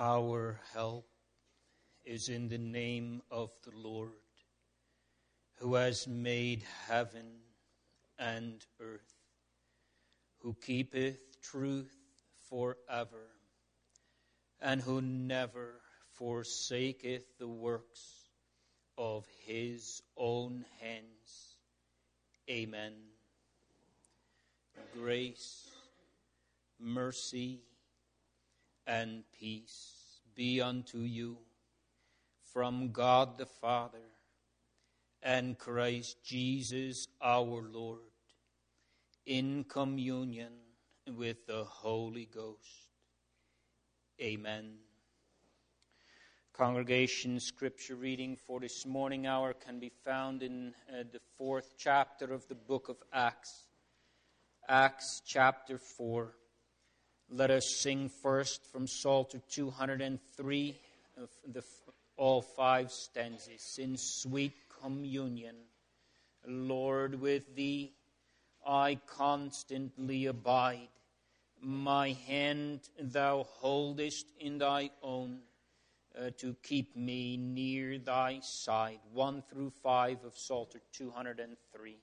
Our help is in the name of the Lord, who has made heaven and earth, who keepeth truth forever, and who never forsaketh the works of his own hands. Amen. Grace, mercy, and peace be unto you from God the Father and Christ Jesus our Lord, in communion with the Holy Ghost. Amen. Congregation, scripture reading for this morning hour can be found in the 4th chapter of the book of Acts. Acts chapter 4. Let us sing first from Psalter 203, all 5 stanzas. In sweet communion, Lord, with thee I constantly abide. My hand thou holdest in thy own, to keep me near thy side. 1 through 5 of Psalter 203.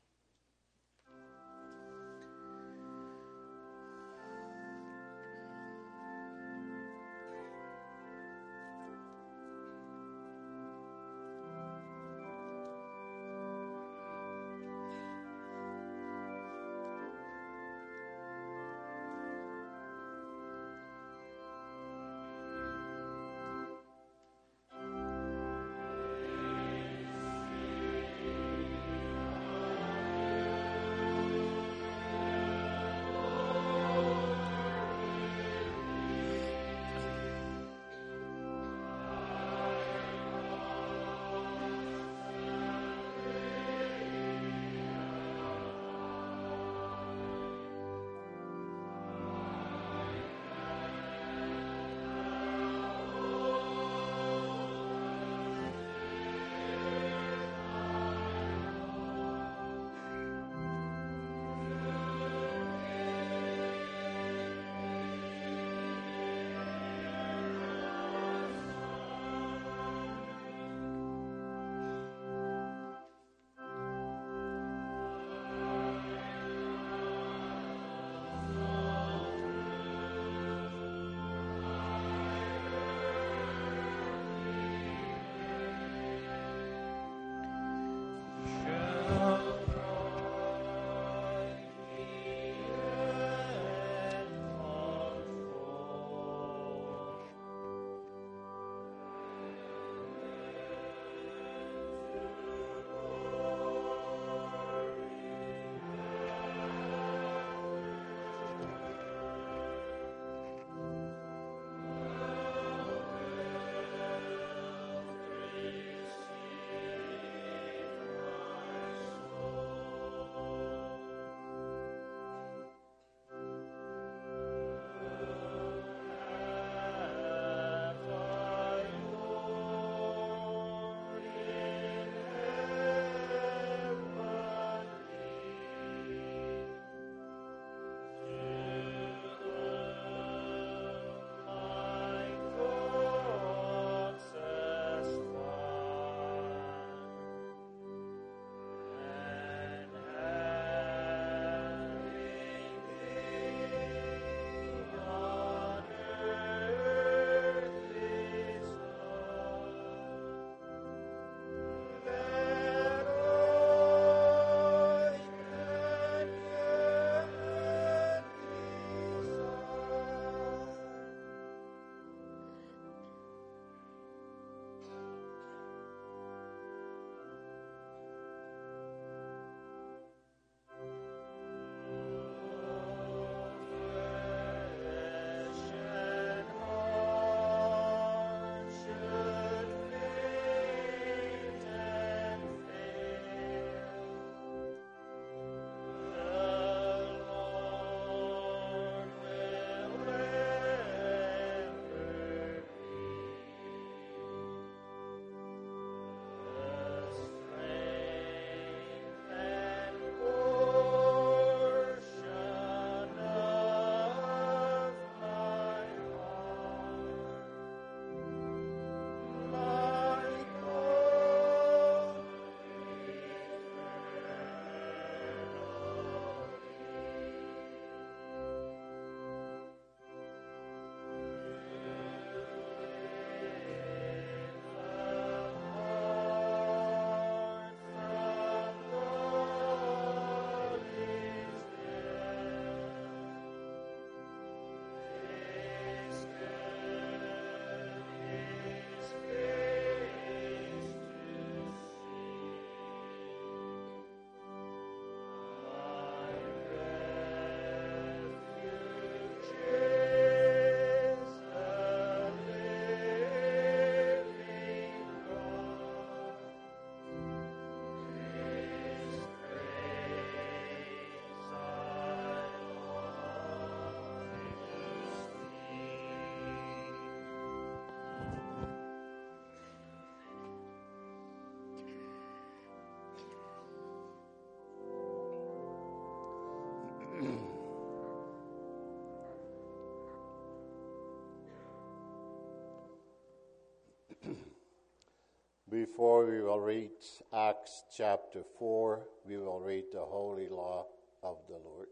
Before we will read Acts chapter 4, we will read the holy law of the Lord.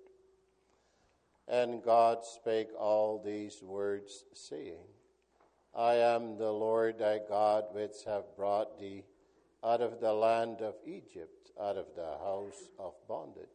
And God spake all these words, saying, I am the Lord thy God, which have brought thee out of the land of Egypt, out of the house of bondage.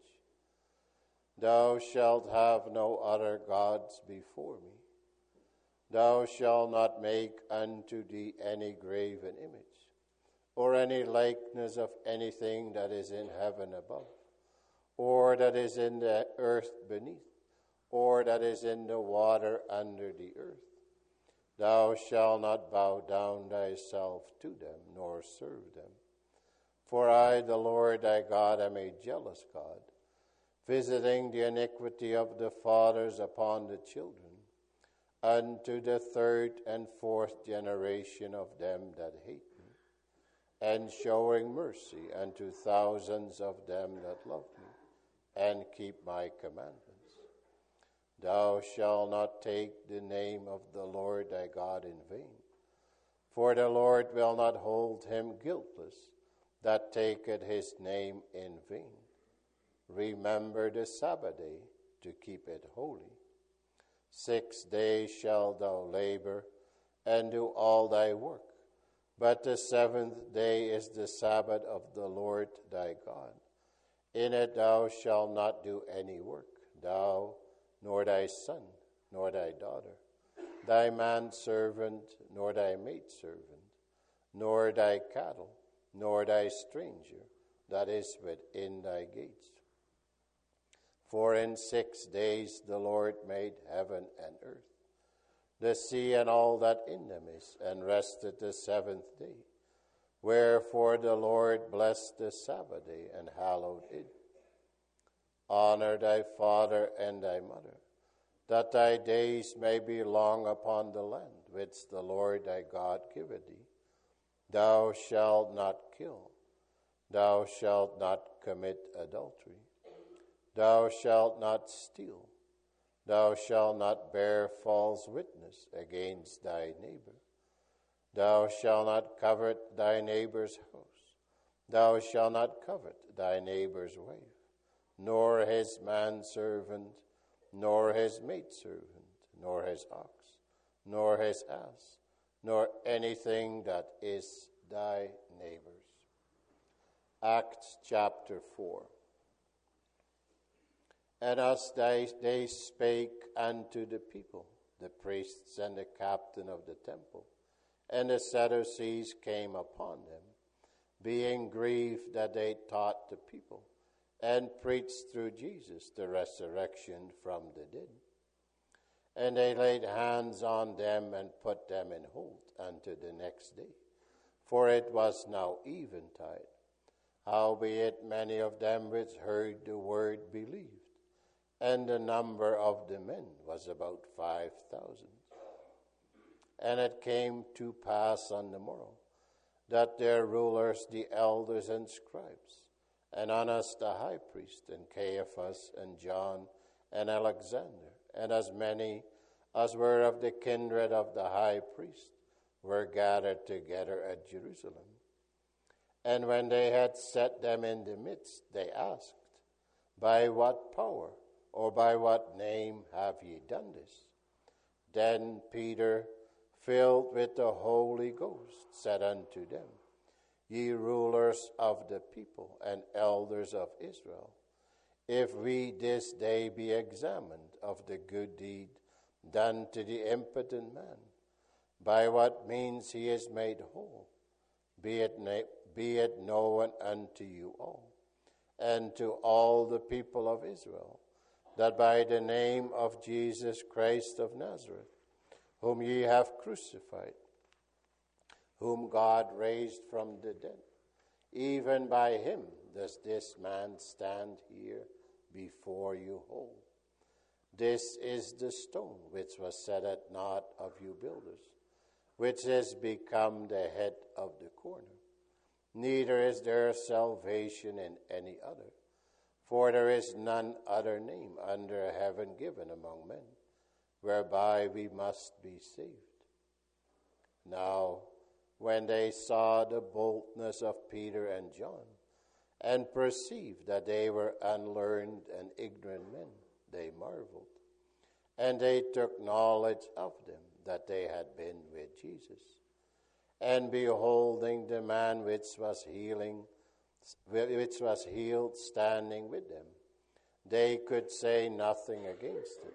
Thou shalt have no other gods before me. Thou shalt not make unto thee any graven image, or any likeness of anything that is in heaven above, or that is in the earth beneath, or that is in the water under the earth. Thou shalt not bow down thyself to them, nor serve them. For I, the Lord thy God, am a jealous God, visiting the iniquity of the fathers upon the children, unto the third and fourth generation of them that hate me, and showing mercy unto thousands of them that love me, and keep my commandments. Thou shalt not take the name of the Lord thy God in vain, for the Lord will not hold him guiltless that taketh his name in vain. Remember the Sabbath day to keep it holy. 6 days shalt thou labor and do all thy work, but the seventh day is the Sabbath of the Lord thy God. In it thou shalt not do any work, thou, nor thy son, nor thy daughter, thy manservant, nor thy maidservant, nor thy cattle, nor thy stranger that is within thy gates. For in 6 days the Lord made heaven and earth, the sea and all that in them is, and rested the seventh day. Wherefore the Lord blessed the Sabbath day and hallowed it. Honor thy father and thy mother, that thy days may be long upon the land which the Lord thy God giveth thee. Thou shalt not kill. Thou shalt not commit adultery. Thou shalt not steal. Thou shalt not bear false witness against thy neighbor. Thou shalt not covet thy neighbor's house. Thou shalt not covet thy neighbor's wife, nor his manservant, nor his maidservant, nor his ox, nor his ass, nor anything that is thy neighbor's. Acts chapter 4. And as they spake unto the people, the priests and the captain of the temple, and the Sadducees came upon them, being grieved that they taught the people, and preached through Jesus the resurrection from the dead. And they laid hands on them and put them in hold unto the next day, for it was now eventide. Howbeit many of them which heard the word believed, and the number of the men was about 5,000. And it came to pass on the morrow, that their rulers, the elders and scribes, and Annas the high priest, and Caiaphas, and John, and Alexander, and as many as were of the kindred of the high priest, were gathered together at Jerusalem. And when they had set them in the midst, they asked, By what power or by what name have ye done this? Then Peter, filled with the Holy Ghost, said unto them, Ye rulers of the people and elders of Israel, if we this day be examined of the good deed done to the impotent man, by what means he is made whole, be it known unto you all, and to all the people of Israel, that by the name of Jesus Christ of Nazareth, whom ye have crucified, whom God raised from the dead, even by him does this man stand here before you whole. This is the stone which was set at naught of you builders, which is become the head of the corner. Neither is there salvation in any other, for there is none other name under heaven given among men, whereby we must be saved. Now, when they saw the boldness of Peter and John, and perceived that they were unlearned and ignorant men, they marveled. And they took knowledge of them, that they had been with Jesus. And beholding the man which was healed standing with them, they could say nothing against it.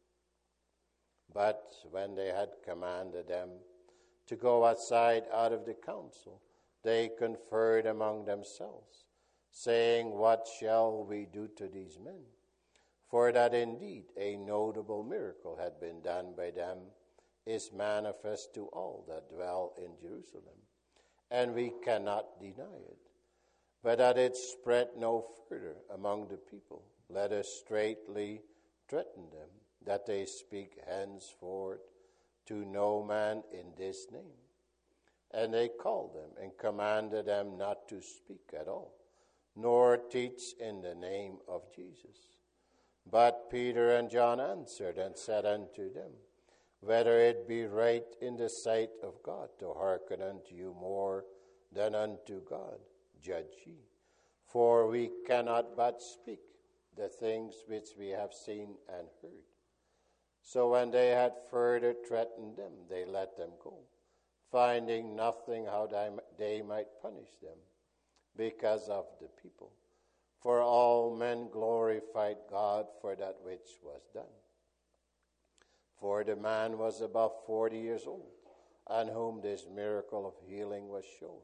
But when they had commanded them to go outside out of the council, they conferred among themselves, saying, "What shall we do to these men? For that indeed a notable miracle had been done by them is manifest to all that dwell in Jerusalem, and we cannot deny it. But that it spread no further among the people, let us straitly threaten them, that they speak henceforth to no man in this name." And they called them and commanded them not to speak at all, nor teach in the name of Jesus. But Peter and John answered and said unto them, "Whether it be right in the sight of God to hearken unto you more than unto God, judge ye. For we cannot but speak the things which we have seen and heard." So when they had further threatened them, they let them go, finding nothing how they might punish them, because of the people. For all men glorified God for that which was done. For the man was above 40 years old, on whom this miracle of healing was shown.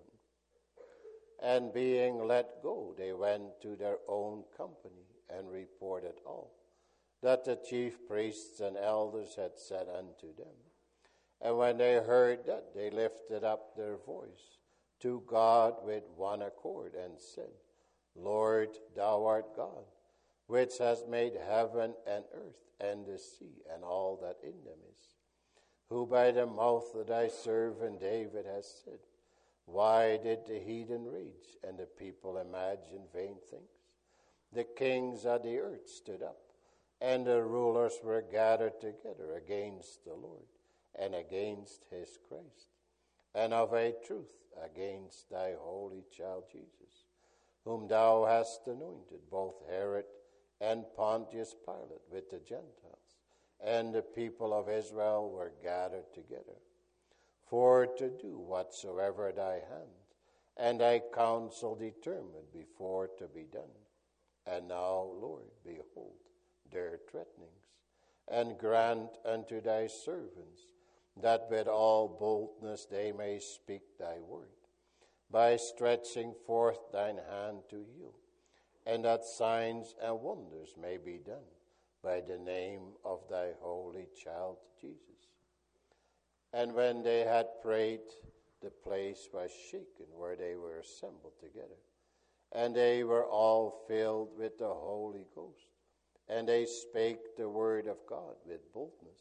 And being let go, they went to their own company and reported all that the chief priests and elders had said unto them. And when they heard that, they lifted up their voice to God with one accord and said, "Lord, thou art God, which hast made heaven and earth and the sea and all that in them is, who by the mouth of thy servant David has said, Why did the heathen rage and the people imagine vain things? The kings of the earth stood up, and the rulers were gathered together against the Lord and against his Christ, and of a truth against thy holy child Jesus, whom thou hast anointed, both Herod and Pontius Pilate with the Gentiles, and the people of Israel were gathered together, for to do whatsoever thy hand and thy counsel determined before to be done. And now, Lord, behold their threatenings, and grant unto thy servants that with all boldness they may speak thy word, by stretching forth thine hand to heal, and that signs and wonders may be done by the name of thy holy child Jesus. And when they had prayed, the place was shaken where they were assembled together, and they were all filled with the Holy Ghost, and they spake the word of God with boldness.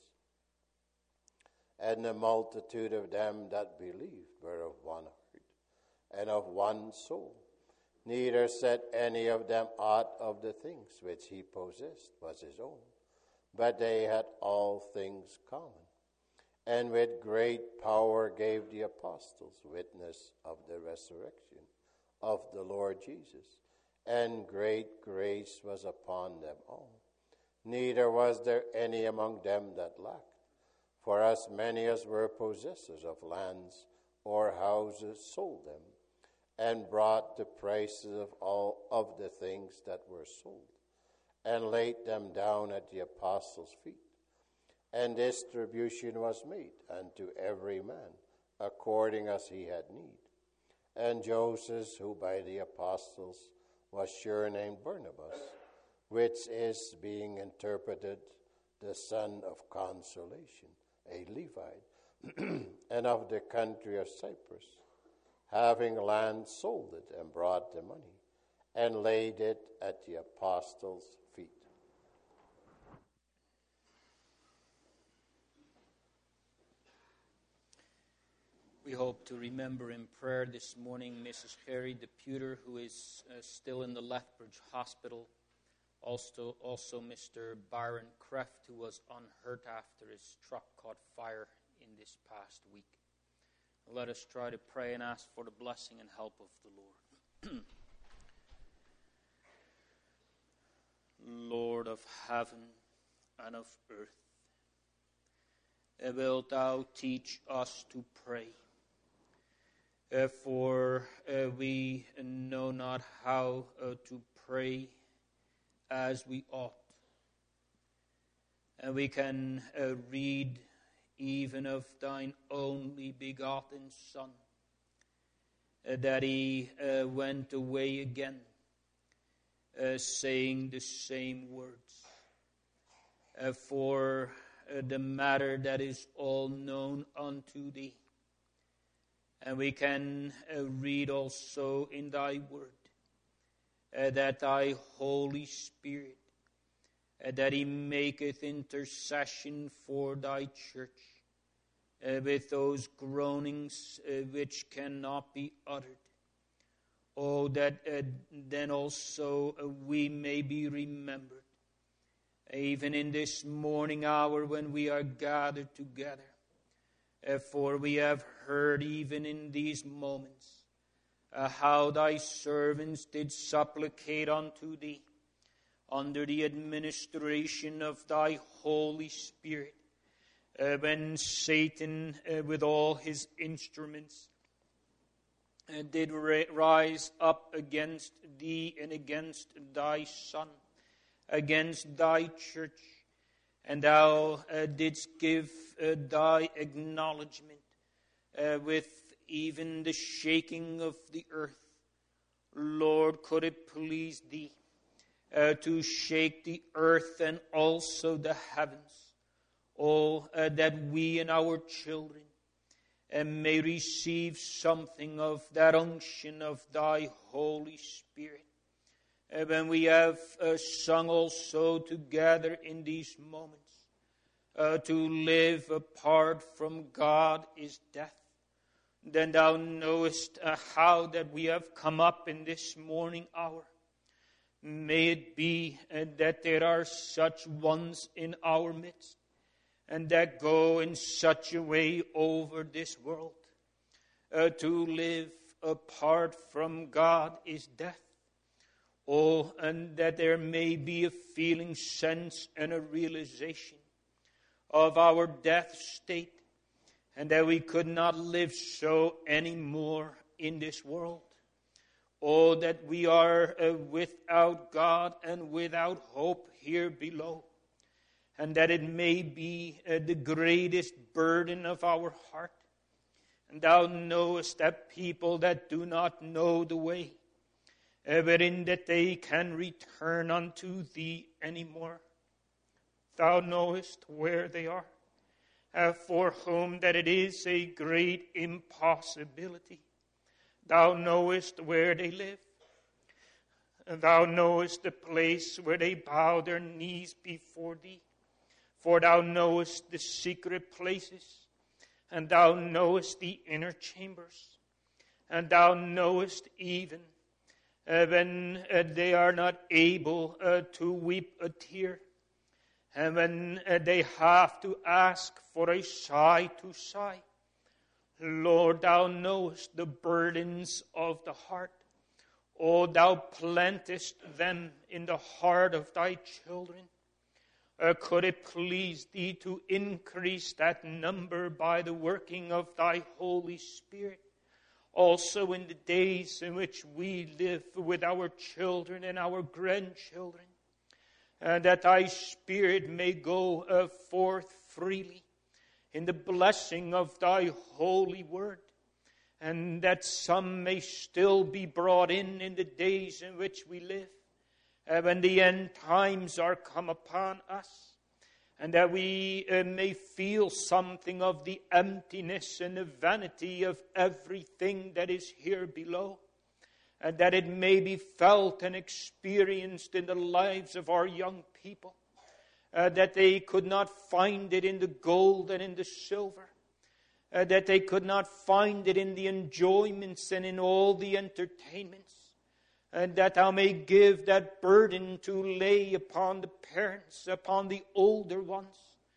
And the multitude of them that believed were of one heart and of one soul. Neither said any of them aught of the things which he possessed was his own, but they had all things common. And with great power gave the apostles witness of the resurrection of the Lord Jesus, and great grace was upon them all. Neither was there any among them that lacked. For as many as were possessors of lands or houses sold them, and brought the prices of all of the things that were sold, and laid them down at the apostles' feet. And distribution was made unto every man according as he had need. And Joseph, who by the apostles was surnamed Barnabas, which is, being interpreted, the son of consolation, a Levite, and of the country of Cyprus, having land, sold it, and brought the money, and laid it at the apostles' feet. We hope to remember in prayer this morning Mrs. Harry Deputer, who is still in the Lethbridge Hospital. Also Mr. Byron Kreft, who was unhurt after his truck caught fire in this past week. Let us try to pray and ask for the blessing and help of the Lord. Lord of heaven and of earth, wilt thou teach us to pray? For we know not how to pray as we ought. And we can read even of thine only begotten Son, that he went away again, saying the same words. For the matter that is all known unto thee. And we can read also in thy word that thy Holy Spirit, that he maketh intercession for thy church with those groanings which cannot be uttered. Oh, that then also we may be remembered, even in this morning hour when we are gathered together. For we have heard even in these moments how thy servants did supplicate unto thee under the administration of thy Holy Spirit, when Satan with all his instruments did rise up against thee and against thy Son, against thy church, and thou didst give thy acknowledgement with even the shaking of the earth. Lord, could it please thee to shake the earth and also the heavens, that we and our children may receive something of that unction of thy Holy Spirit. When we have sung also together in these moments, to live apart from God is death, then thou knowest how that we have come up in this morning hour. May it be that there are such ones in our midst, and that go in such a way over this world. To live apart from God is death. Oh, and that there may be a feeling, sense, and a realization of our death state, and that we could not live so anymore in this world. Oh, that we are without God and without hope here below, and that it may be the greatest burden of our heart. And thou knowest that people that do not know the way, wherein that they can return unto thee anymore. Thou knowest where they are, for whom that it is a great impossibility. Thou knowest where they live. Thou knowest the place where they bow their knees before thee. For thou knowest the secret places, and thou knowest the inner chambers, and thou knowest even when they are not able to weep a tear, and when they have to ask for a sigh to sigh. Lord, thou knowest the burdens of the heart. O thou plantest them in the heart of thy children. Could it please thee to increase that number by the working of thy Holy Spirit, also in the days in which we live with our children and our grandchildren, and that thy Spirit may go forth freely in the blessing of thy holy word, and that some may still be brought in the days in which we live, when the end times are come upon us, and that we may feel something of the emptiness and the vanity of everything that is here below, and that it may be felt and experienced in the lives of our young people, that they could not find it in the gold and in the silver, that they could not find it in the enjoyments and in all the entertainments, and that thou may give that burden to lay upon the parents, upon the older ones,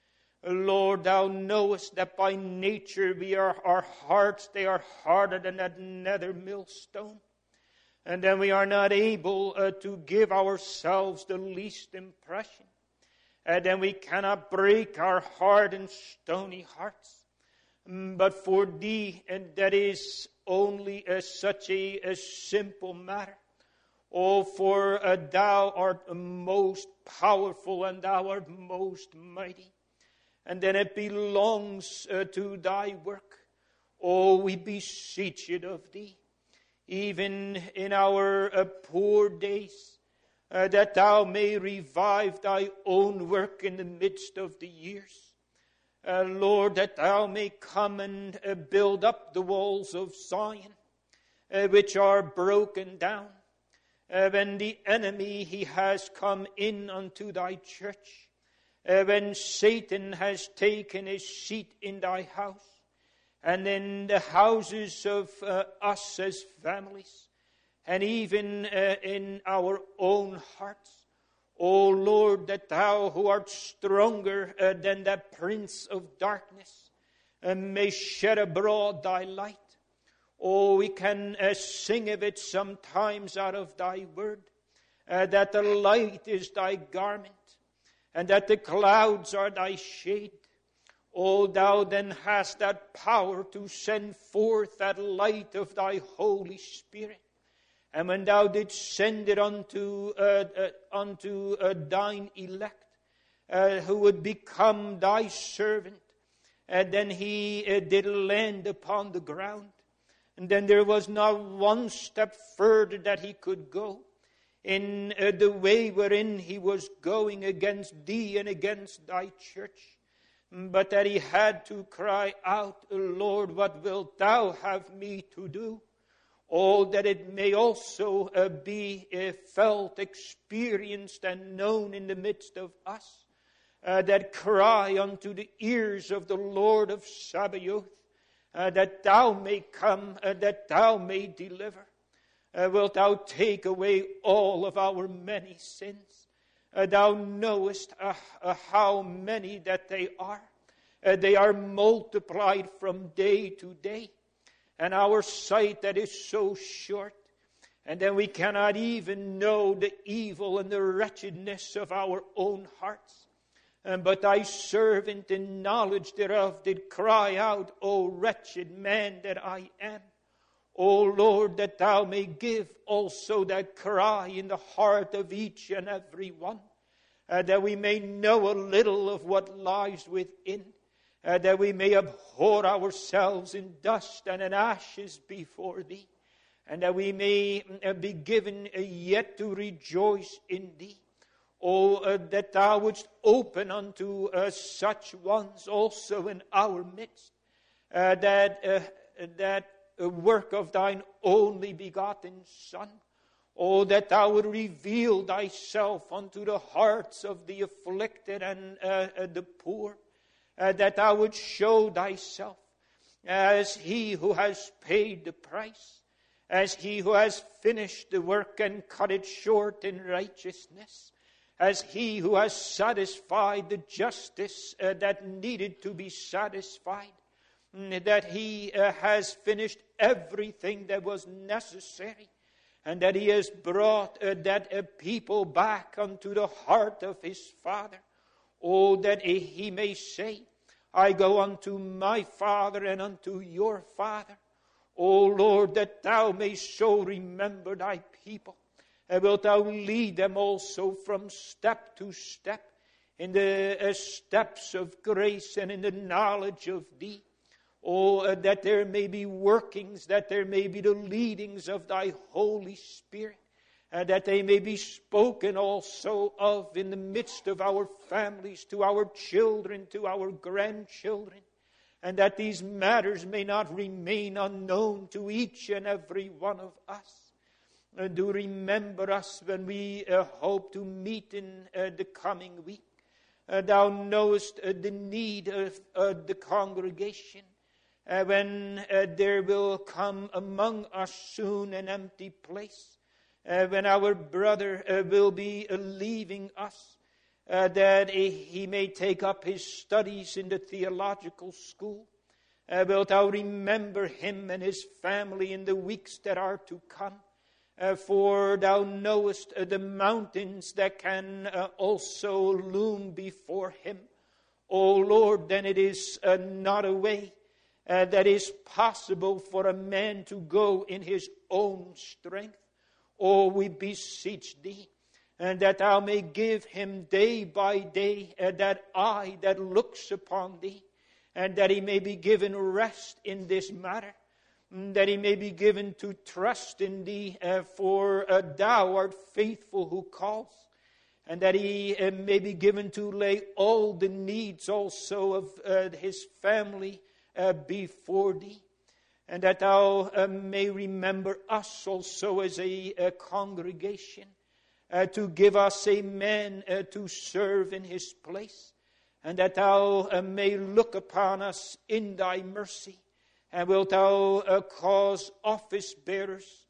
Lord, thou knowest that by nature our hearts, they are harder than that nether millstone. And then we are not able to give ourselves the least impression. And then we cannot break our hard and stony hearts. But for thee, and that is only such a simple matter. Oh, for thou art most powerful and thou art most mighty. And then it belongs to thy work. Oh, we beseech it of thee, even in our poor days, that thou may revive thy own work in the midst of the years. Lord, that thou may come and build up the walls of Zion, which are broken down. When the enemy, he has come in unto thy church, when Satan has taken his seat in thy house, and in the houses of us as families, and even in our own hearts. O Lord, that thou who art stronger than that prince of darkness may shed abroad thy light. Oh, we can sing of it sometimes out of thy word, that the light is thy garment, and that the clouds are thy shade. O thou then hast that power to send forth that light of thy Holy Spirit. And when thou didst send it unto thine elect, who would become thy servant, and then he did land upon the ground. And then there was not one step further that he could go in the way wherein he was going against thee and against thy church. But that he had to cry out, Lord, what wilt thou have me to do? Oh, that it may also be felt, experienced, and known in the midst of us, that cry unto the ears of the Lord of Sabaoth, that thou may come, that thou may deliver. Wilt thou take away all of our many sins? Thou knowest how many that they are. They are multiplied from day to day. And our sight that is so short. And then we cannot even know the evil and the wretchedness of our own hearts. But thy servant in knowledge thereof did cry out, O wretched man that I am. O Lord, that thou may give also that cry in the heart of each and every one, that we may know a little of what lies within, that we may abhor ourselves in dust and in ashes before thee, and that we may be given yet to rejoice in thee. Oh, that thou wouldst open unto such ones also in our midst, that work of thine only begotten Son. Oh, that thou would reveal thyself unto the hearts of the afflicted and the poor. That thou would show thyself as he who has paid the price, as he who has finished the work and cut it short in righteousness, as he who has satisfied the justice that needed to be satisfied, that he has finished everything that was necessary, and that he has brought that people back unto the heart of his Father. Oh, that he may say, I go unto my Father and unto your Father. O Lord, that thou mayst so remember thy people. And wilt thou lead them also from step to step in the steps of grace and in the knowledge of thee. Oh, that there may be workings, that there may be the leadings of thy Holy Spirit. And that they may be spoken also of in the midst of our families, to our children, to our grandchildren. And that these matters may not remain unknown to each and every one of us. Do remember us when we hope to meet in the coming week. Thou knowest the need of the congregation. When there will come among us soon an empty place. When our brother will be leaving us, that he may take up his studies in the theological school. Wilt thou remember him and his family in the weeks that are to come? For thou knowest the mountains that can also loom before him. O Lord, then it is not a way that is possible for a man to go in his own strength. O, we beseech thee, and that thou may give him day by day that eye that looks upon thee, and that he may be given rest in this matter, that he may be given to trust in thee, for thou art faithful who calls, and that he may be given to lay all the needs also of his family before thee, and that thou may remember us also as a congregation, to give us a man to serve in his place, and that thou may look upon us in thy mercy, and wilt thou cause office bearers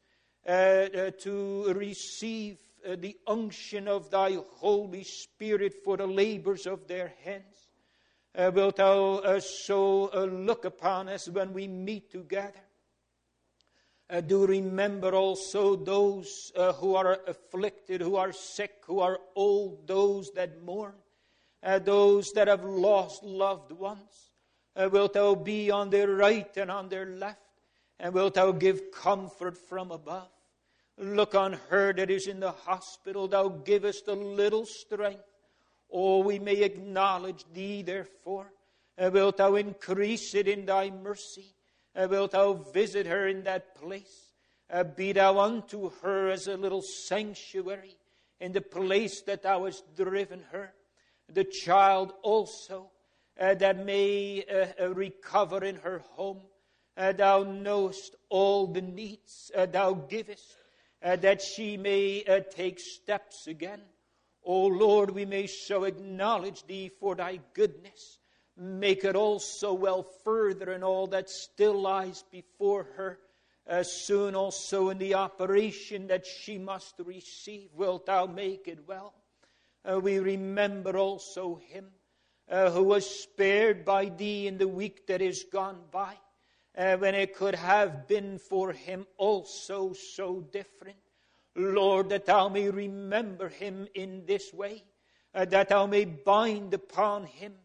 to receive the unction of thy Holy Spirit for the labors of their hands. Wilt thou so look upon us when we meet together. Do remember also those who are afflicted, who are sick, who are old, those that mourn, those that have lost loved ones. Wilt thou be on their right and on their left, and wilt thou give comfort from above. Look on her that is in the hospital. Thou givest a little strength. Oh, we may acknowledge thee, therefore. Wilt thou increase it in thy mercy? Wilt thou visit her in that place? Be thou unto her as a little sanctuary in the place that thou hast driven her. The child also that may recover in her home. Thou knowest all the needs thou givest, that she may take steps again. O Lord, we may so acknowledge thee for thy goodness. Make it also well further in all that still lies before her. Soon also in the operation that she must receive, wilt thou make it well. We remember also him who was spared by thee in the week that is gone by, when it could have been for him also so different. Lord, that thou may remember him in this way, that thou may bind upon him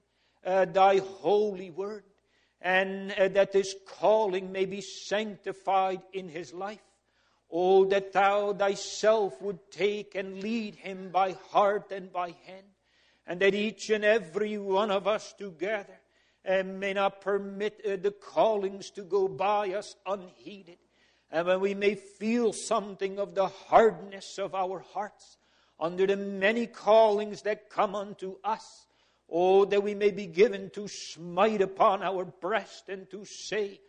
thy holy word, and that this calling may be sanctified in his life. Oh, that thou thyself would take and lead him by heart and by hand, and that each and every one of us together may not permit the callings to go by us unheeded. And when we may feel something of the hardness of our hearts under the many callings that come unto us, oh, that we may be given to smite upon our breast and to say,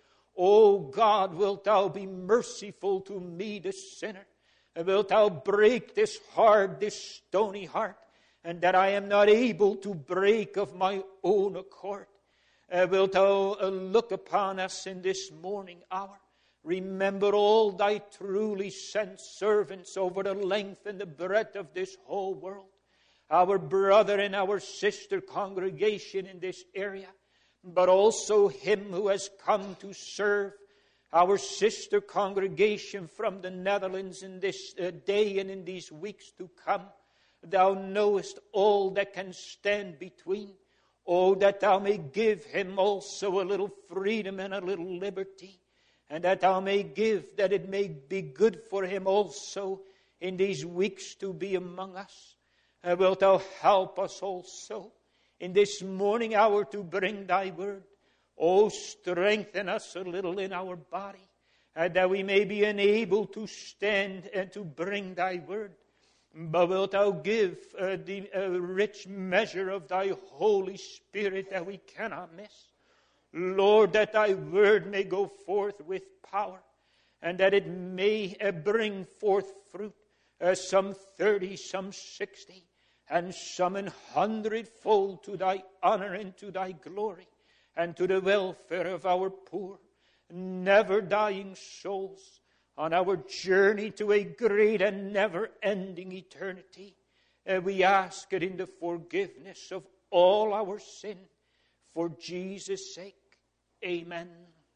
O God, wilt thou be merciful to me, the sinner? And wilt thou break this hard, this stony heart, and that I am not able to break of my own accord? Wilt thou look upon us in this morning hour? Remember all thy truly sent servants over the length and the breadth of this whole world. Our brother and our sister congregation in this area, but also him who has come to serve our sister congregation from the Netherlands in this day and in these weeks to come. Thou knowest all that can stand between. Oh, that thou may give him also a little freedom and a little liberty, and that thou may give that it may be good for him also in these weeks to be among us. Wilt thou help us also in this morning hour to bring thy word? Oh, strengthen us a little in our body, that we may be enabled to stand and to bring thy word. But wilt thou give the rich measure of thy Holy Spirit that we cannot miss? Lord, that thy word may go forth with power, and that it may bring forth fruit, some 30, some 60, and some 100-fold to thy honor and to thy glory, and to the welfare of our poor, never-dying souls on our journey to a great and never-ending eternity. We ask it in the forgiveness of all our sin, for Jesus' sake. Amen.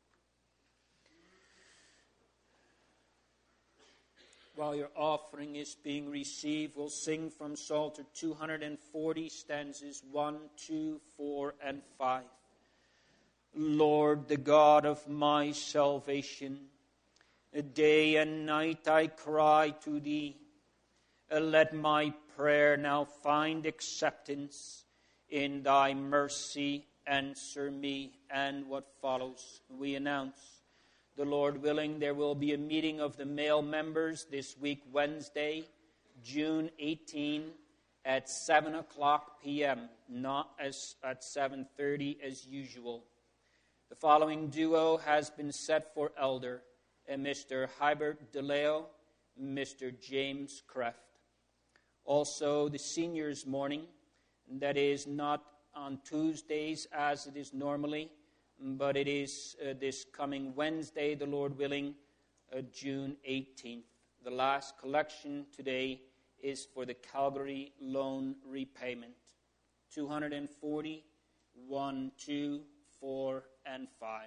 While your offering is being received, we'll sing from Psalter 240, stanzas 1, 2, 4, and 5. Lord, the God of my salvation, day and night I cry to thee. Let my prayer now find acceptance. In thy mercy answer me. And what follows, we announce, the Lord willing, there will be a meeting of the male members this week, Wednesday, June 18, at 7 o'clock p.m., not as at 7:30 as usual. The following duo has been set for elder, Mr. Hybert DeLeo, Mr. James Kreft. Also, the seniors' morning, that is not on Tuesdays as it is normally, but it is this coming Wednesday, the Lord willing, June 18th. The last collection today is for the Calgary loan repayment. 240, 1, 2, 4, and 5.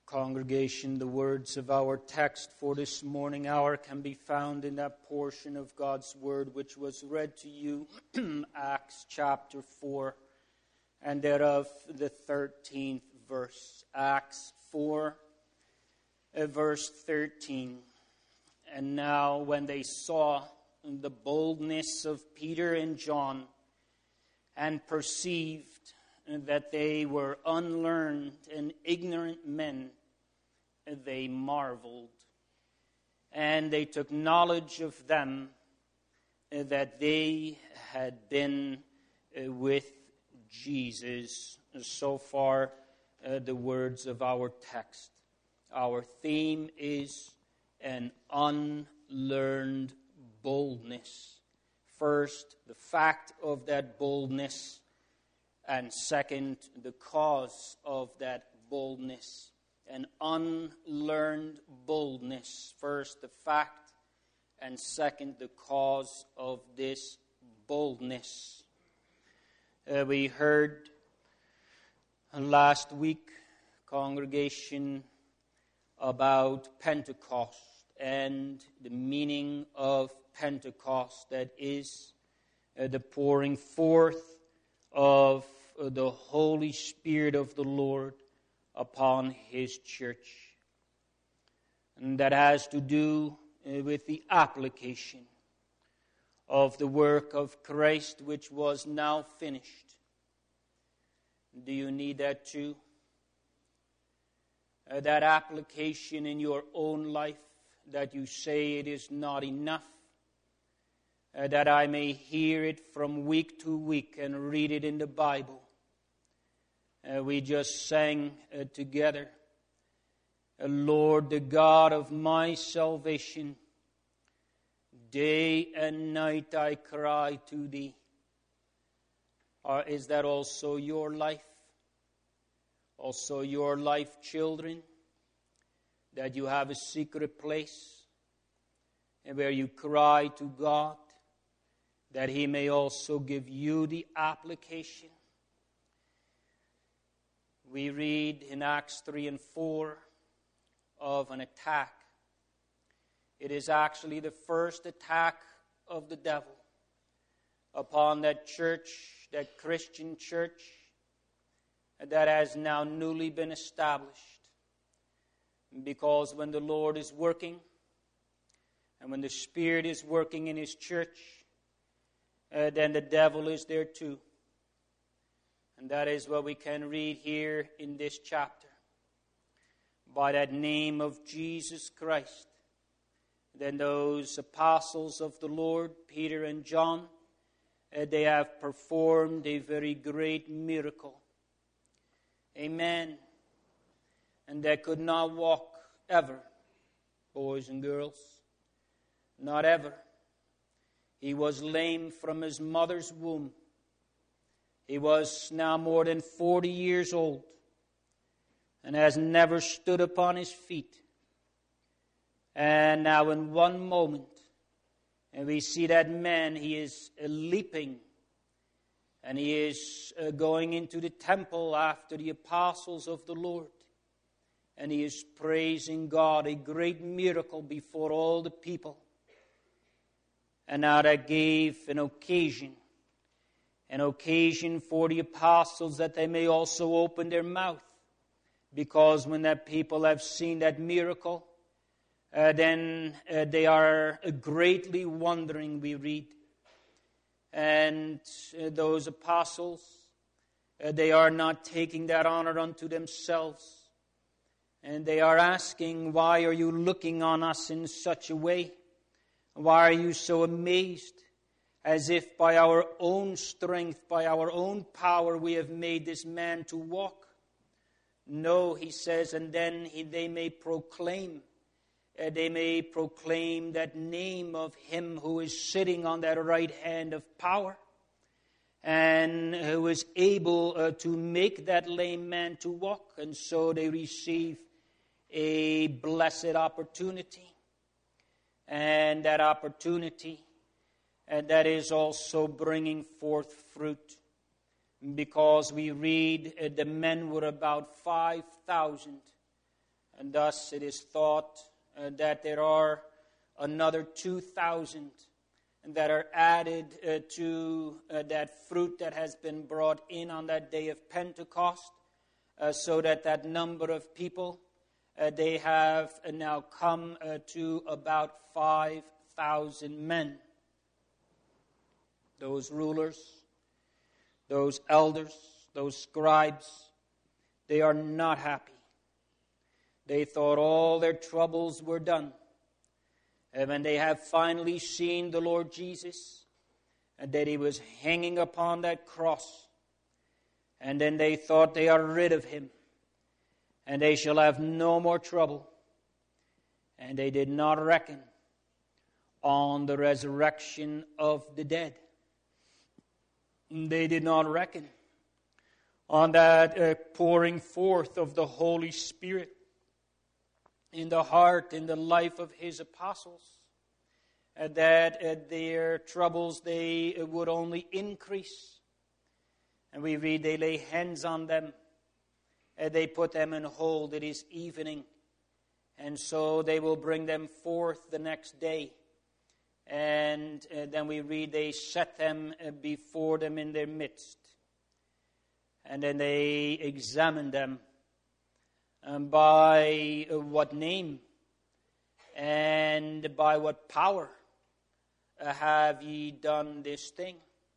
Congregation, the words of our text for this morning hour can be found in that portion of God's Word which was read to you, Acts chapter 4, and thereof the 13th verse. Acts 4, verse 13. And now when they saw the boldness of Peter and John, and perceived that they were unlearned and ignorant men, they marveled. And they took knowledge of them that they had been with Jesus. So far, the words of our text. Our theme is an unlearned boldness. First, the fact of that boldness, and second, the cause of that boldness. An unlearned boldness. First, the fact, and second, the cause of this boldness. We heard last week, congregation, about Pentecost and the meaning of Pentecost, that is the pouring forth of the Holy Spirit of the Lord upon His church. And that has to do with the application of the work of Christ which was now finished. Do you need that too? That application in your own life, that you say it is not enough, that I may hear it from week to week and read it in the Bible. We just sang together, Lord, the God of my salvation, day and night I cry to Thee. Or is that also your life? Also your life, children, that you have a secret place and where you cry to God, that He may also give you the application. We read in Acts 3 and 4 of an attack. It is actually the first attack of the devil upon that church, that Christian church, that has now newly been established. Because when the Lord is working, and when the Spirit is working in His church, then the devil is there too. And that is what we can read here in this chapter. By that name of Jesus Christ, then those apostles of the Lord, Peter and John, they have performed a very great miracle. Amen. And they could not walk ever, boys and girls. Not ever. He was lame from his mother's womb. He was now more than 40 years old and has never stood upon his feet. And now in one moment, and we see that man, he is leaping, and he is going into the temple after the apostles of the Lord. And he is praising God, a great miracle before all the people. And now that gave an occasion for the apostles that they may also open their mouth. Because when that people have seen that miracle, then they are greatly wondering, we read. And those apostles, they are not taking that honor unto themselves. And they are asking, why are you looking on us in such a way? Why are you so amazed? As if by our own strength, by our own power, we have made this man to walk. No, he says, and then they may proclaim that name of Him who is sitting on that right hand of power, and who is able to make that lame man to walk. And so they receive a blessed opportunity. And that opportunity, and that is also bringing forth fruit. Because we read the men were about 5,000. And thus it is thought that there are another 2,000 that are added to that fruit that has been brought in on that day of Pentecost, so that number of people, they have now come to about 5,000 men. Those rulers, those elders, those scribes, they are not happy. They thought all their troubles were done. And when they have finally seen the Lord Jesus, and that he was hanging upon that cross, and then they thought they are rid of him, and they shall have no more trouble. And they did not reckon on the resurrection of the dead. They did not reckon on that pouring forth of the Holy Spirit in the heart, in the life of his apostles, that their troubles, they would only increase. And we read they lay hands on them, they put them in hold. It is evening, and so they will bring them forth the next day. And then we read they set them before them in their midst. And then they examine them. By what name and by what power have ye done this thing?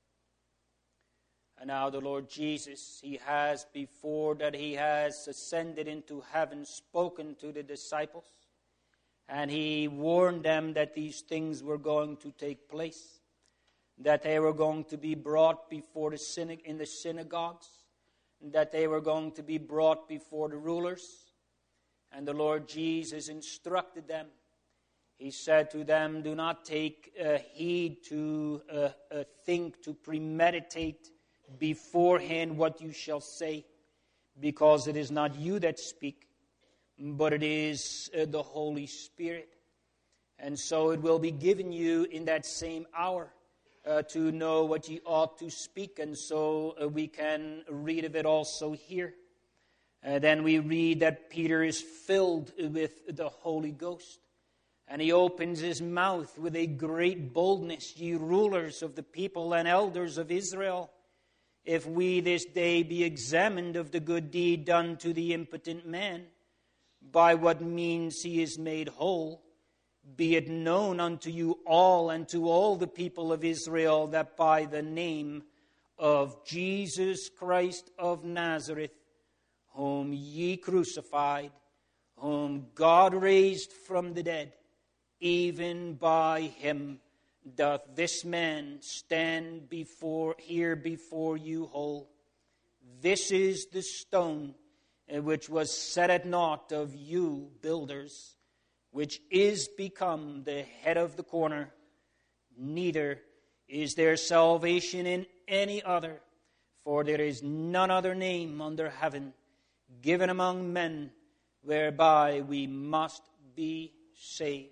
And now the Lord Jesus, he has, before that he has ascended into heaven, spoken to the disciples, and he warned them that these things were going to take place, that they were going to be brought before in the synagogues, that they were going to be brought before the rulers. And the Lord Jesus instructed them. He said to them, do not take heed to think, to premeditate beforehand what you shall say, because it is not you that speak, but it is the Holy Spirit. And so it will be given you in that same hour to know what ye ought to speak, and so we can read of it also here. Then we read that Peter is filled with the Holy Ghost, and he opens his mouth with a great boldness. Ye rulers of the people and elders of Israel, if we this day be examined of the good deed done to the impotent man, by what means he is made whole, be it known unto you all and to all the people of Israel that by the name of Jesus Christ of Nazareth, whom ye crucified, whom God raised from the dead, even by him doth this man stand here before you whole. This is the stone which was set at naught of you builders, which is become the head of the corner. Neither is there salvation in any other, for there is none other name under heaven given among men whereby we must be saved.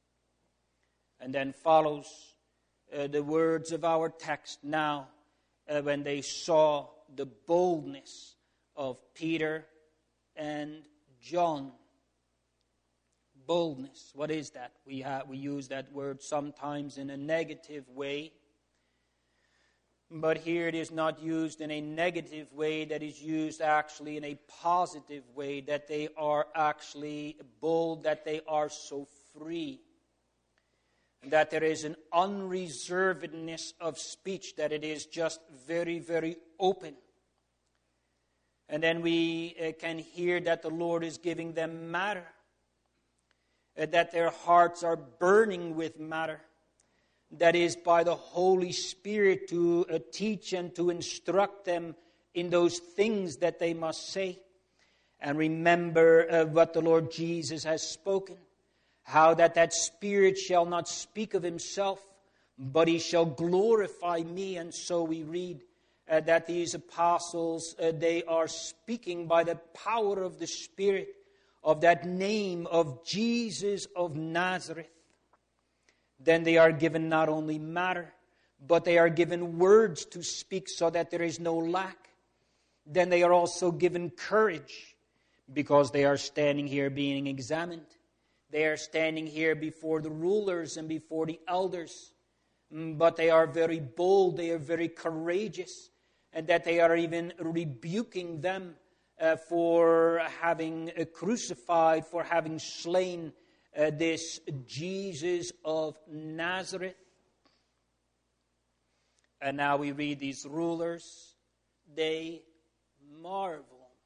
And then follows the words of our text now, when they saw the boldness of Peter and John. Boldness, what is that? We use that word sometimes in a negative way, but here it is not used in a negative way. That is used actually in a positive way, that they are actually bold, that they are so free, that there is an unreservedness of speech, that it is just very, very open. And then we can hear that the Lord is giving them matter, that their hearts are burning with matter, that is by the Holy Spirit to teach and to instruct them in those things that they must say. And remember what the Lord Jesus has spoken, how that Spirit shall not speak of himself, but he shall glorify me. And so we read that these apostles, they are speaking by the power of the Spirit, of that name of Jesus of Nazareth. Then they are given not only matter, but they are given words to speak so that there is no lack. Then they are also given courage, because they are standing here being examined. They are standing here before the rulers and before the elders. But they are very bold, they are very courageous, and that they are even rebuking them for having crucified, for having slain this Jesus of Nazareth. And now we read these rulers, they marvel.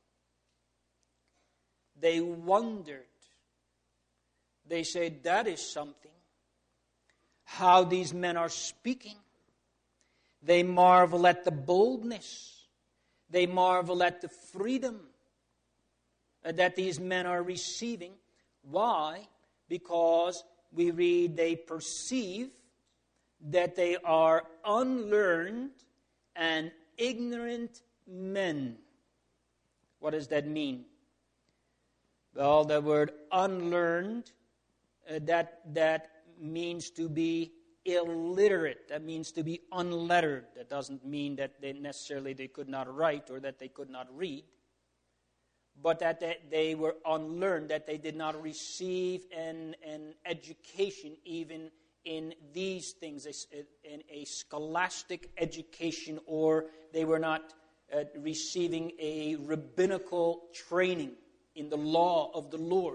They wondered. They said, that is something. How these men are speaking. They marvel at the boldness. They marvel at the freedom that these men are receiving. Why? Because we read they perceive that they are unlearned and ignorant men. What does that mean? Well, the word unlearned, that means to be illiterate. That means to be unlettered. That doesn't mean that they could not write or that they could not read, but that they were unlearned, that they did not receive an education even in these things, in a scholastic education, or they were not receiving a rabbinical training in the law of the Lord.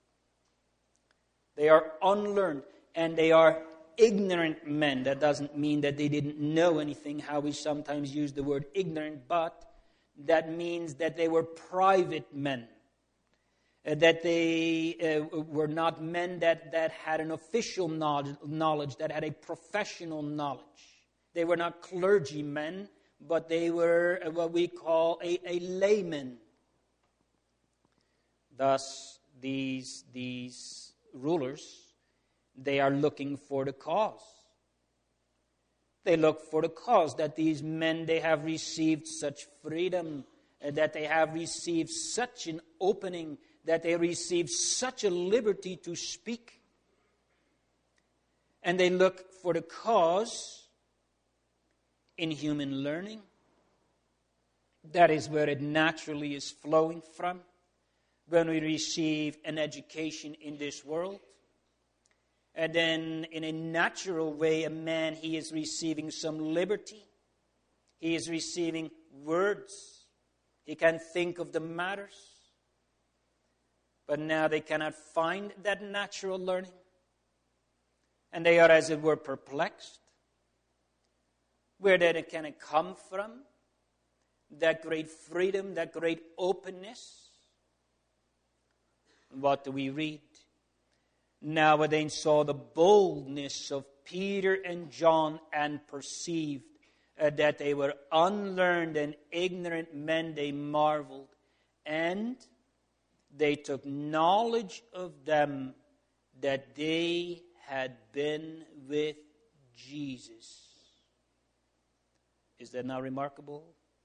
They are unlearned and they are ignorant men. That doesn't mean that they didn't know anything, how we sometimes use the word ignorant, but that means that they were private men. That they were not men that had an official knowledge, that had a professional knowledge. They were not clergymen, but they were what we call a layman. Thus, these rulers, they are looking for the cause. They look for the cause that these men, they have received such freedom, that they have received such an opening, that they received such a liberty to speak. And they look for the cause in human learning. That is where it naturally is flowing from. When we receive an education in this world, and then in a natural way, a man, he is receiving some liberty. He is receiving words. He can think of the matters. But now they cannot find that natural learning. And they are, as it were, perplexed. Where did can it come from? That great freedom, that great openness. What do we read? Now they saw the boldness of Peter and John and perceived that they were unlearned and ignorant men. They marveled. And they took knowledge of them that they had been with Jesus. Is that not remarkable?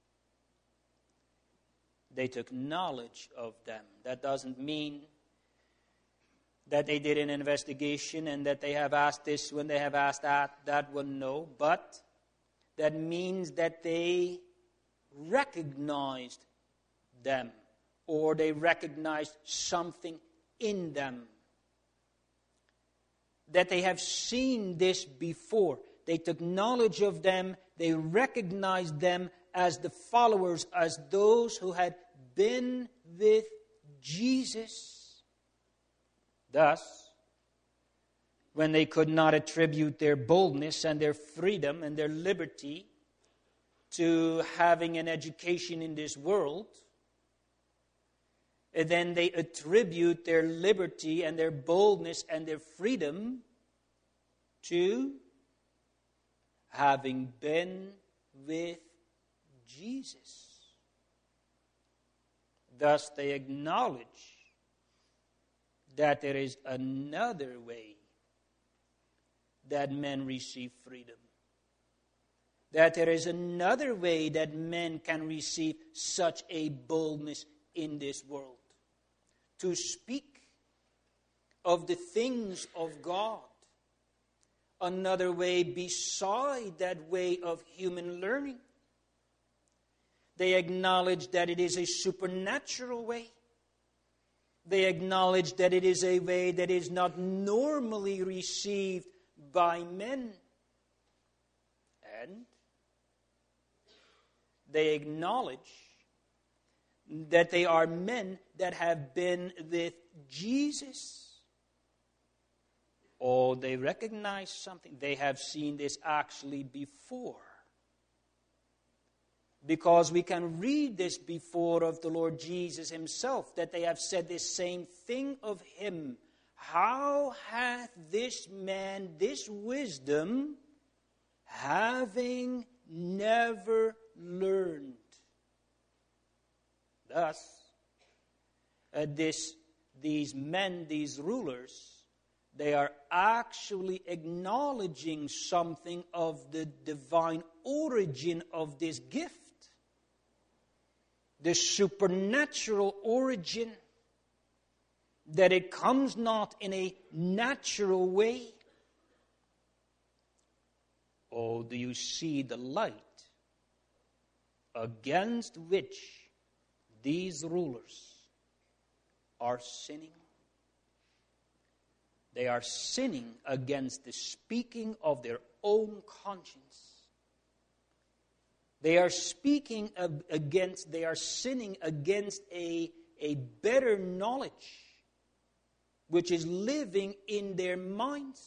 They took knowledge of them. That doesn't mean that they did an investigation and that they have asked this one, they have asked that one, no. But that means that they recognized them, or they recognized something in them. That they have seen this before. They took knowledge of them, they recognized them as the followers, as those who had been with Jesus. Thus, when they could not attribute their boldness and their freedom and their liberty to having an education in this world, and then they attribute their liberty and their boldness and their freedom to having been with Jesus. Thus, they acknowledge that there is another way that men receive freedom. That there is another way that men can receive such a boldness in this world. To speak of the things of God. Another way beside that way of human learning. They acknowledge that it is a supernatural way. They acknowledge that it is a way that is not normally received by men. And they acknowledge that they are men that have been with Jesus. Oh, they recognize something. They have seen this actually before. Because we can read this before of the Lord Jesus himself, that they have said this same thing of him. How hath this man this wisdom, having never learned? Thus, these men, these rulers, they are actually acknowledging something of the divine origin of this gift. The supernatural origin, that it comes not in a natural way. Oh, do you see the light against which these rulers are sinning? They are sinning against the speaking of their own conscience. They are sinning against a better knowledge which is living in their minds.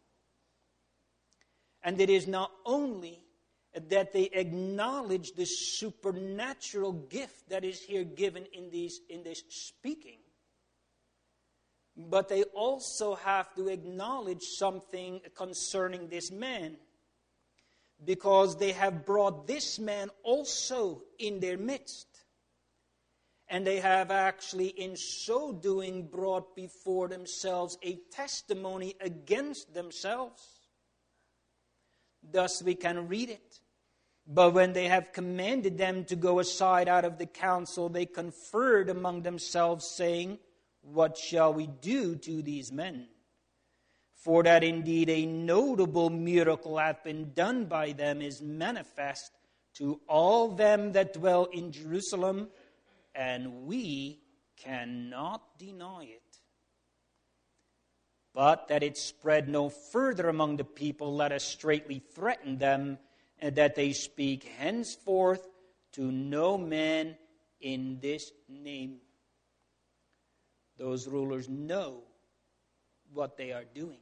And it is not only that they acknowledge the supernatural gift that is here given in this speaking, but they also have to acknowledge something concerning this man, because they have brought this man also in their midst. And they have actually, in so doing, brought before themselves a testimony against themselves. Thus we can read it. But when they have commanded them to go aside out of the council, they conferred among themselves, saying, what shall we do to these men? For that indeed a notable miracle hath been done by them is manifest to all them that dwell in Jerusalem, and we cannot deny it. But that it spread no further among the people, let us straitly threaten them, and that they speak henceforth to no man in this name. Those rulers know what they are doing.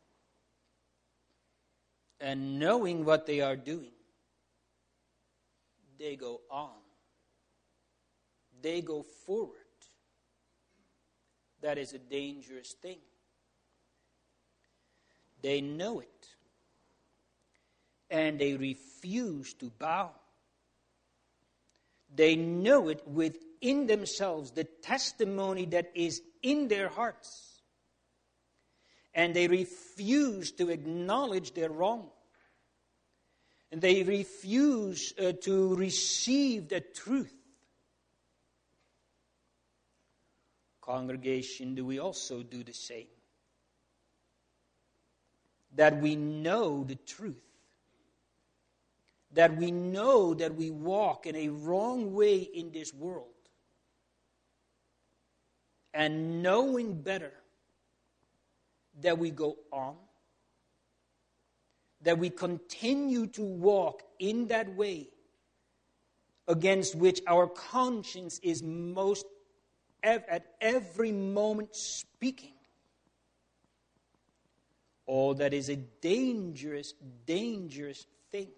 And knowing what they are doing, they go on. They go forward. That is a dangerous thing. They know it. And they refuse to bow. They know it within themselves, the testimony that is in their hearts. And they refuse to acknowledge their wrong. And they refuse to receive the truth. Congregation, do we also do the same? That we know the truth. That we know that we walk in a wrong way in this world. And knowing better, that we go on, that we continue to walk in that way against which our conscience is most at every moment speaking. Oh, that is a dangerous, dangerous thing.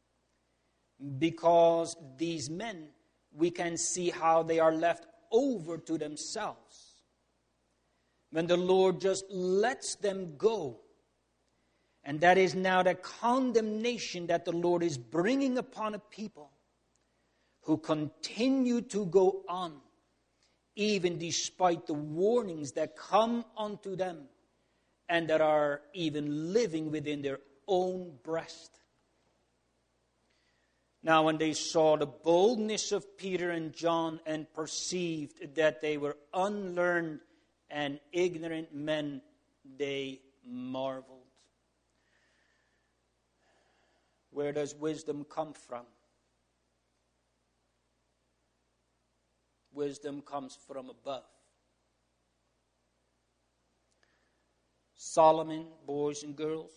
Because these men, we can see how they are left over to themselves. When the Lord just lets them go. And that is now the condemnation that the Lord is bringing upon a people who continue to go on, even despite the warnings that come unto them and that are even living within their own breast. Now, when they saw the boldness of Peter and John and perceived that they were unlearned and ignorant men, they marveled. Where does wisdom come from? Wisdom comes from above. Solomon, boys and girls.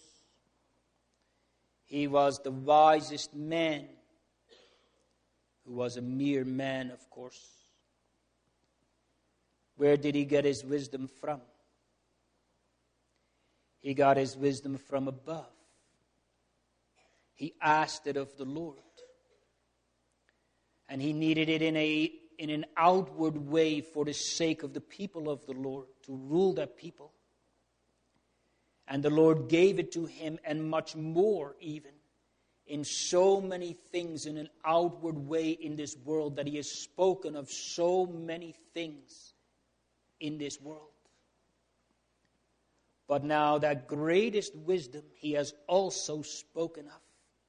He was the wisest man, who was a mere man, of course. Where did he get his wisdom from? He got his wisdom from above. He asked it of the Lord. And he needed it in an outward way for the sake of the people of the Lord, to rule that people. And the Lord gave it to him, and much more even, in so many things in an outward way in this world, that he has spoken of so many things in this world. But now that greatest wisdom he has also spoken of.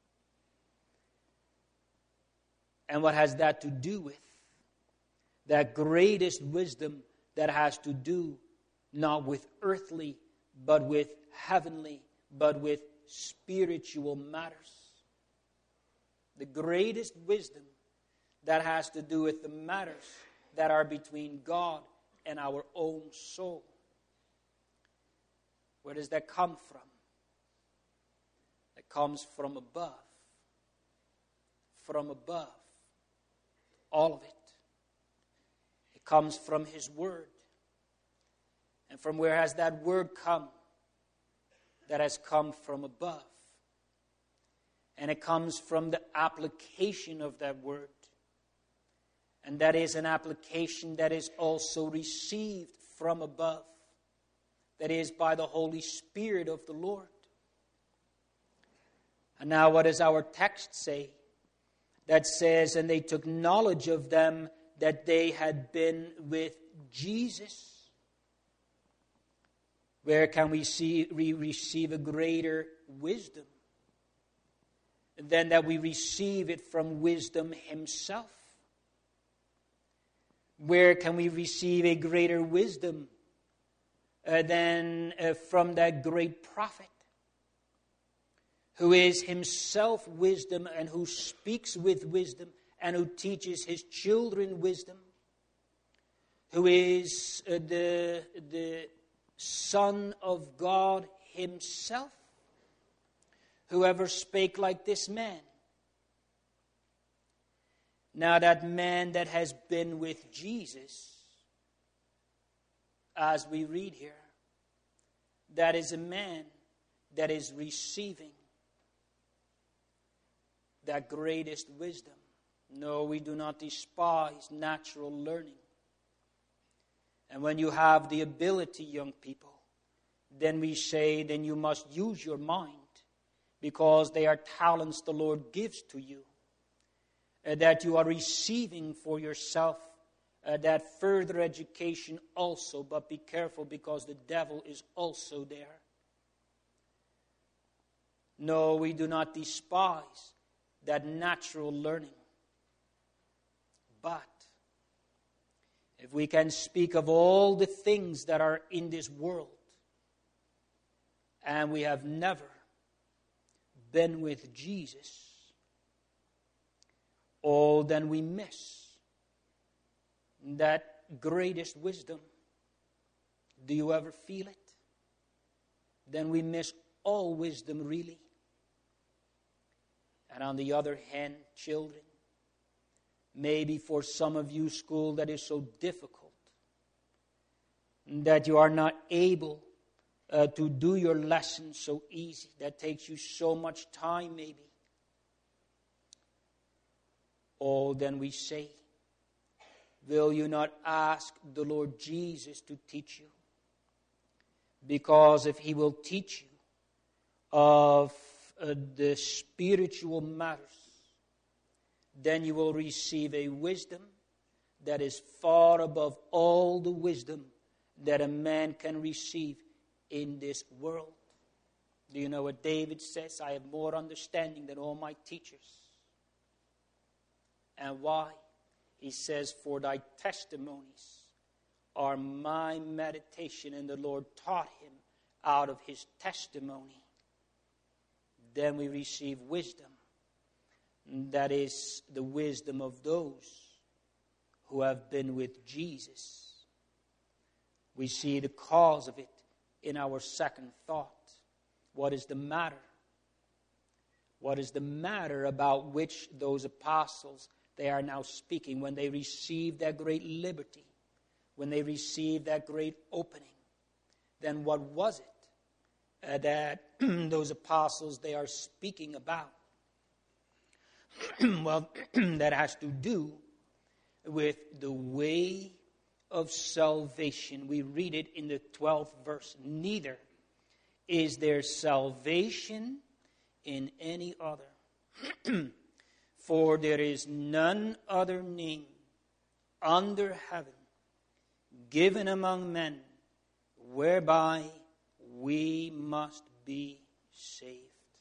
And what has that to do with? That greatest wisdom that has to do not with earthly, but with heavenly, but with spiritual matters. The greatest wisdom that has to do with the matters that are between God and our own soul. Where does that come from? It comes from above. From above. All of it. It comes from His Word. And from where has that Word come? That has come from above. And it comes from the application of that Word. And that is an application that is also received from above. That is by the Holy Spirit of the Lord. And now what does our text say? That says, and they took knowledge of them that they had been with Jesus. Where can we receive a greater wisdom than that we receive it from wisdom Himself? Where can we receive a greater wisdom than from that great prophet, who is himself wisdom and who speaks with wisdom and who teaches his children wisdom, who is the Son of God Himself, whoever spake like this man? Now that man that has been with Jesus, as we read here, that is a man that is receiving that greatest wisdom. No, we do not despise natural learning. And when you have the ability, young people, then we say, then you must use your mind, because they are talents the Lord gives to you, that you are receiving for yourself, that further education also. But be careful, because the devil is also there. No, we do not despise that natural learning. But if we can speak of all the things that are in this world, and we have never been with Jesus, oh, then we miss that greatest wisdom. Do you ever feel it? Then we miss all wisdom, really. And on the other hand, children, maybe for some of you, school that is so difficult that you are not able to do your lessons so easy. That takes you so much time, maybe. Oh, then we say, will you not ask the Lord Jesus to teach you? Because if He will teach you of the spiritual matters, then you will receive a wisdom that is far above all the wisdom that a man can receive in this world. Do you know what David says? I have more understanding than all my teachers. And why? He says, for thy testimonies are my meditation, and the Lord taught him out of his testimony. Then we receive wisdom. That is the wisdom of those who have been with Jesus. We see the cause of it in our second thought. What is the matter? What is the matter about which those apostles, they are now speaking when they received that great liberty, when they received that great opening? Then what was it that those apostles, they are speaking about? Well, that has to do with the way of salvation. We read it in the 12th verse. Neither is there salvation in any other. For there is none other name under heaven given among men whereby we must be saved.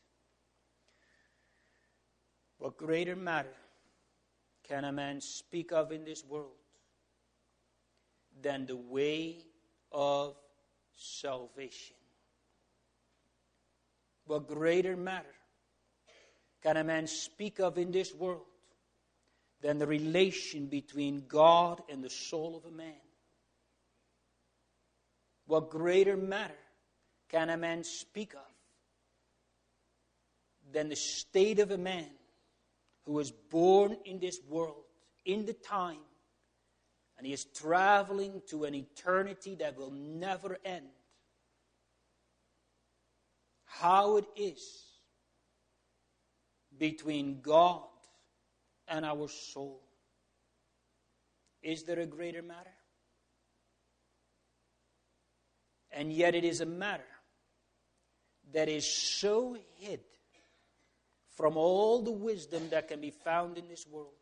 What greater matter can a man speak of in this world than the way of salvation? What greater matter can a man speak of in this world than the relation between God and the soul of a man? What greater matter can a man speak of than the state of a man who was born in this world, in the time, and he is traveling to an eternity that will never end? How it is between God and our soul. Is there a greater matter? And yet it is a matter that is so hid from all the wisdom that can be found in this world.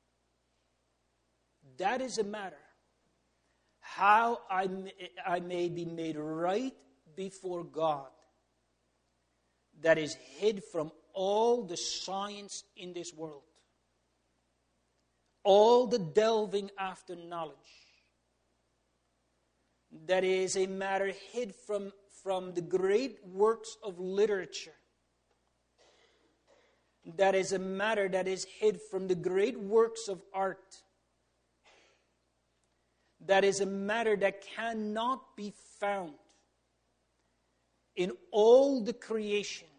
That is a matter how I may be made right before God, that is hid from all the science in this world, all the delving after knowledge. That is a matter hid from the great works of literature. That is a matter that is hid from the great works of art. That is a matter that cannot be found in all the creation.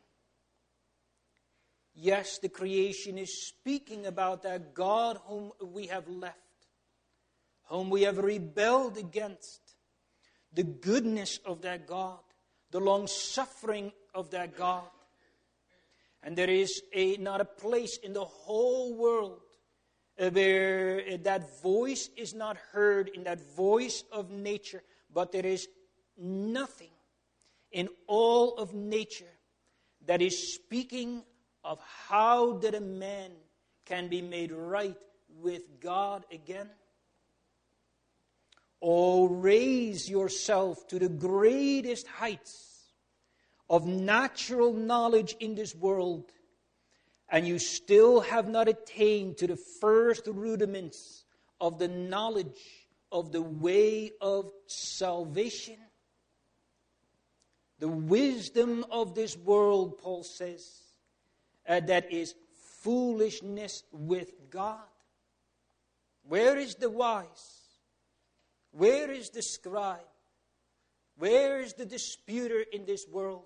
Yes, the creation is speaking about that God whom we have left, whom we have rebelled against, the goodness of that God, the long-suffering of that God. And there is not a place in the whole world where that voice is not heard, in that voice of nature, but there is nothing in all of nature that is speaking of how that a man can be made right with God again. Oh, raise yourself to the greatest heights of natural knowledge in this world, and you still have not attained to the first rudiments of the knowledge of the way of salvation. The wisdom of this world, Paul says, that is foolishness with God. Where is the wise? Where is the scribe? Where is the disputer in this world?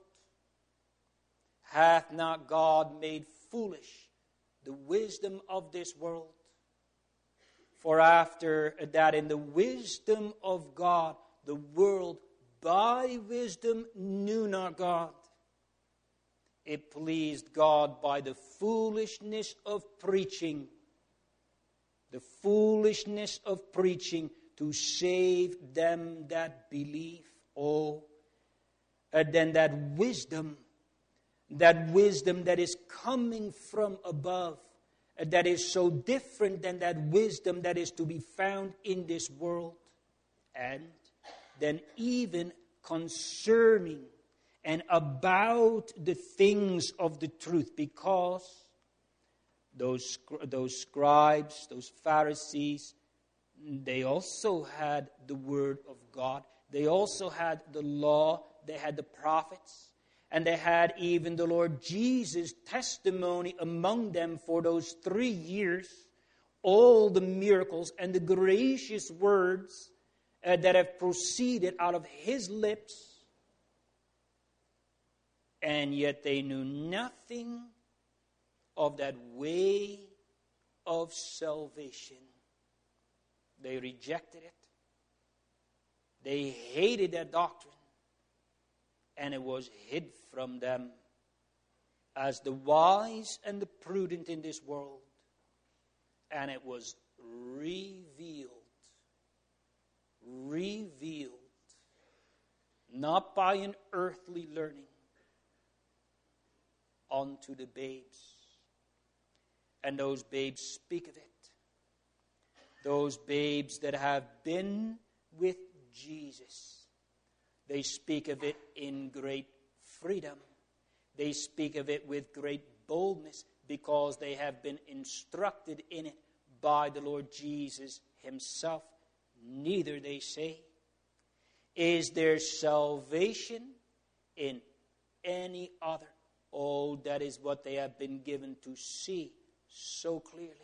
Hath not God made foolish the wisdom of this world? For after that, in the wisdom of God, the world by wisdom knew not God. It pleased God by the foolishness of preaching, the foolishness of preaching, to save them that believe. Oh, then that wisdom that is coming from above, that is so different than that wisdom that is to be found in this world. And then even concerning and about the things of the truth, because those scribes, those Pharisees, they also had the Word of God. They also had the law. They had the prophets. And they had even the Lord Jesus' testimony among them for those 3 years. All the miracles and the gracious words that have proceeded out of His lips. And yet they knew nothing of that way of salvation. They rejected it. They hated that doctrine. And it was hid from them as the wise and the prudent in this world. And it was revealed, not by an earthly learning, unto the babes. And those babes speak of it. Those babes that have been with Jesus, they speak of it in great freedom. They speak of it with great boldness because they have been instructed in it by the Lord Jesus himself. Neither, they say, is there salvation in any other. Oh, that is what they have been given to see so clearly.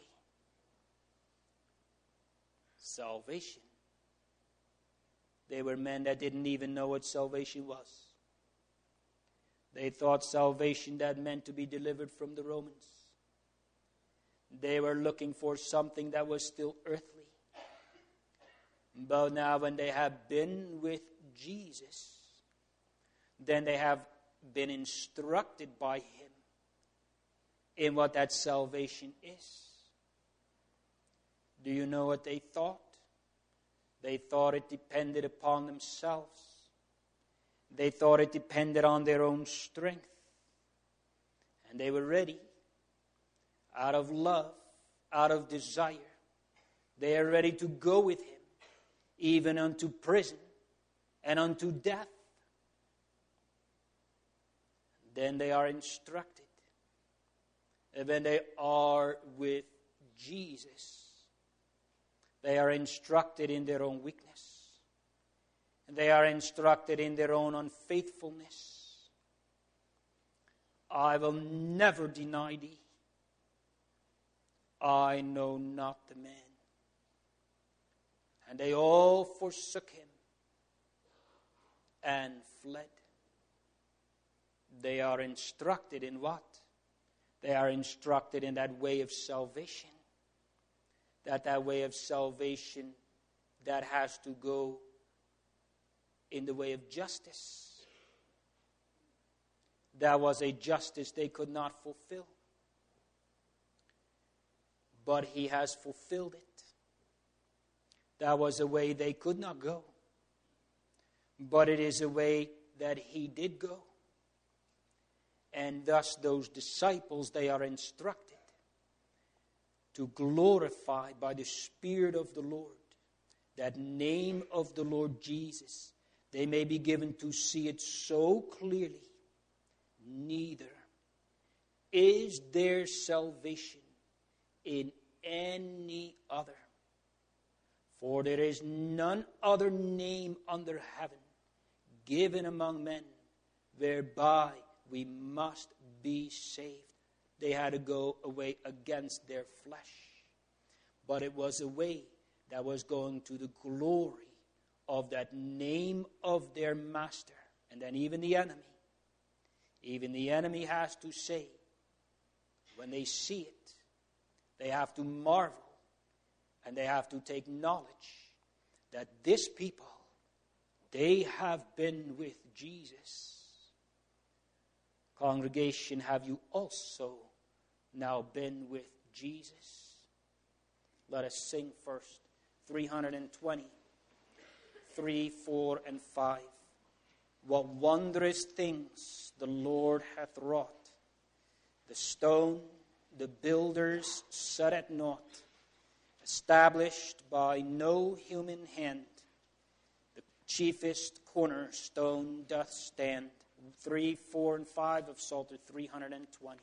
Salvation. They were men that didn't even know what salvation was. They thought salvation that meant to be delivered from the Romans. They were looking for something that was still earthly. But now when they have been with Jesus, then they have been instructed by him in what that salvation is. Do you know what they thought? They thought it depended upon themselves. They thought it depended on their own strength. And they were ready, out of love, out of desire. They are ready to go with him, even unto prison and unto death. Then they are instructed. And when they are with Jesus, they are instructed in their own weakness. And they are instructed in their own unfaithfulness. I will never deny thee. I know not the man. And they all forsook him and fled. They are instructed in what? They are instructed in that way of salvation. That way of salvation that has to go in the way of justice. That was a justice they could not fulfill. But he has fulfilled it. That was a way they could not go. But it is a way that he did go. And thus those disciples, they are instructed to glorify by the Spirit of the Lord that name of the Lord Jesus. They may be given to see it so clearly. Neither is there salvation in any other. For there is none other name under heaven given among men whereby we must be saved. They had to go away against their flesh. But it was a way that was going to the glory of that name of their master. And then even the enemy has to say, when they see it, they have to marvel and they have to take knowledge that this people, they have been with Jesus. Congregation, have you also now been with Jesus? Let us sing first. 320, 3, 4, and 5. What wondrous things the Lord hath wrought. The stone, the builders set at naught, established by no human hand. The chiefest cornerstone doth stand. 3, 4, and 5 of Psalter 320.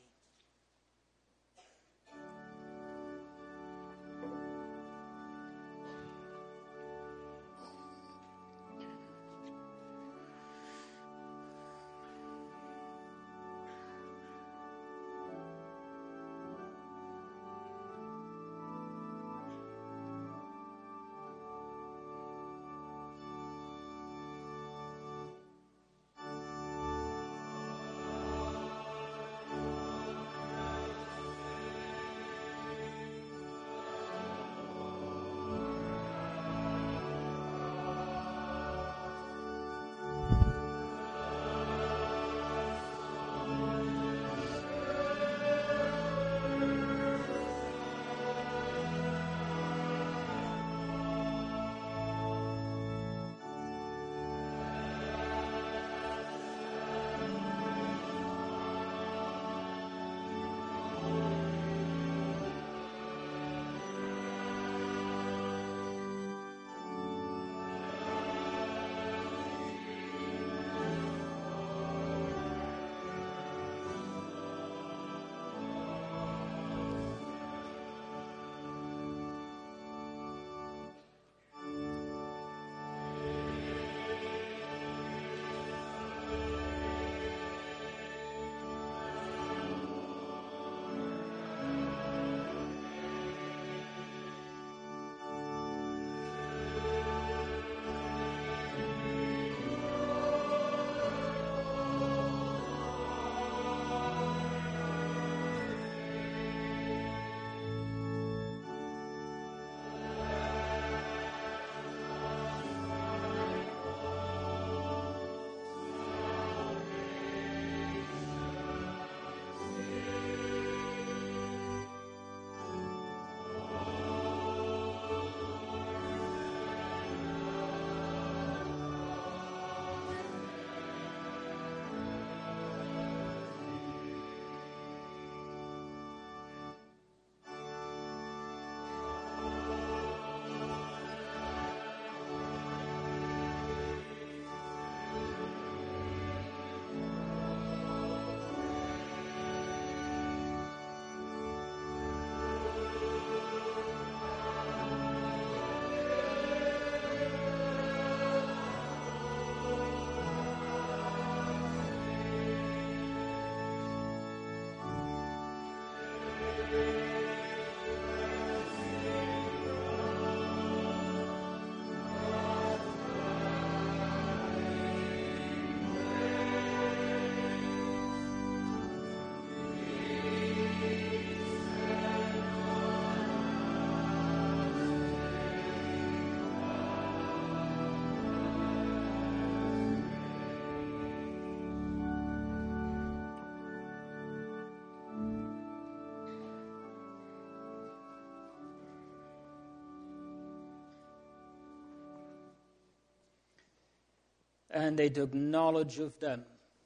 And they took knowledge of them,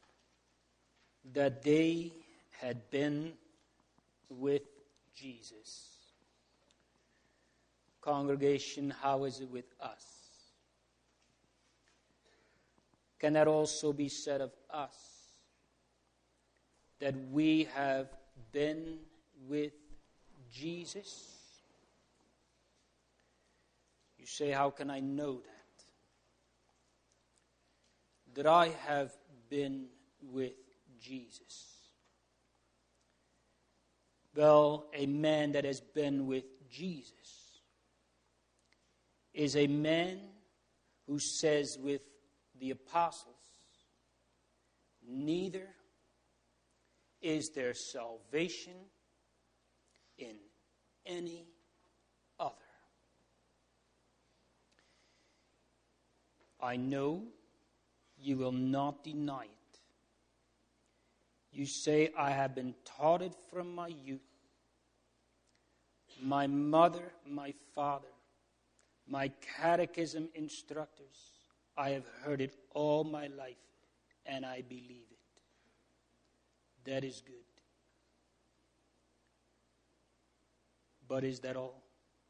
that they had been with Jesus. Congregation, how is it with us? Can that also be said of us? That we have been with Jesus? You say, how can I know that? That I have been with Jesus. Well, a man that has been with Jesus is a man who says with the apostles, neither is there salvation in any other. I know you will not deny it. You say, I have been taught it from my youth. My mother, my father, my catechism instructors, I have heard it all my life, and I believe it. That is good. But is that all?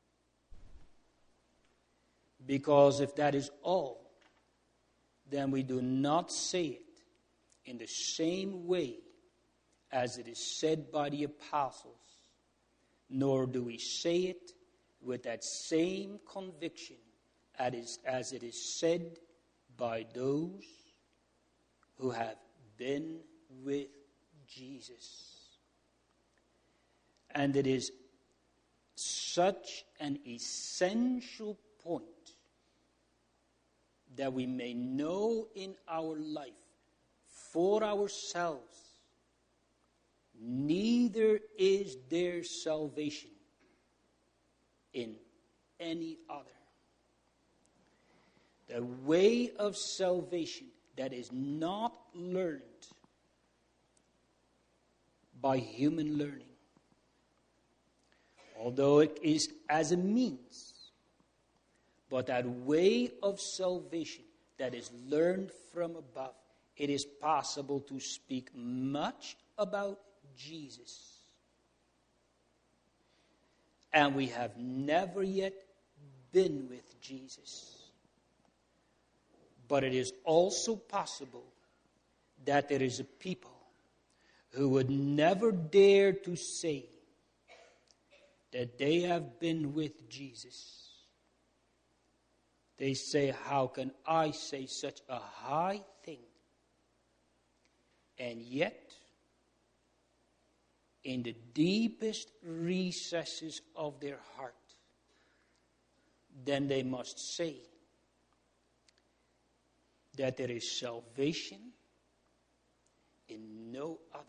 Because if that is all, then we do not say it in the same way as it is said by the apostles, nor do we say it with that same conviction as it is said by those who have been with Jesus. And it is such an essential point that we may know in our life for ourselves, neither is there salvation in any other. The way of salvation that is not learned by human learning, although it is as a means, but that way of salvation that is learned from above, it is possible to speak much about Jesus. And we have never yet been with Jesus. But it is also possible that there is a people who would never dare to say that they have been with Jesus. They say, how can I say such a high thing? And yet, in the deepest recesses of their heart, then they must say that there is salvation in no other.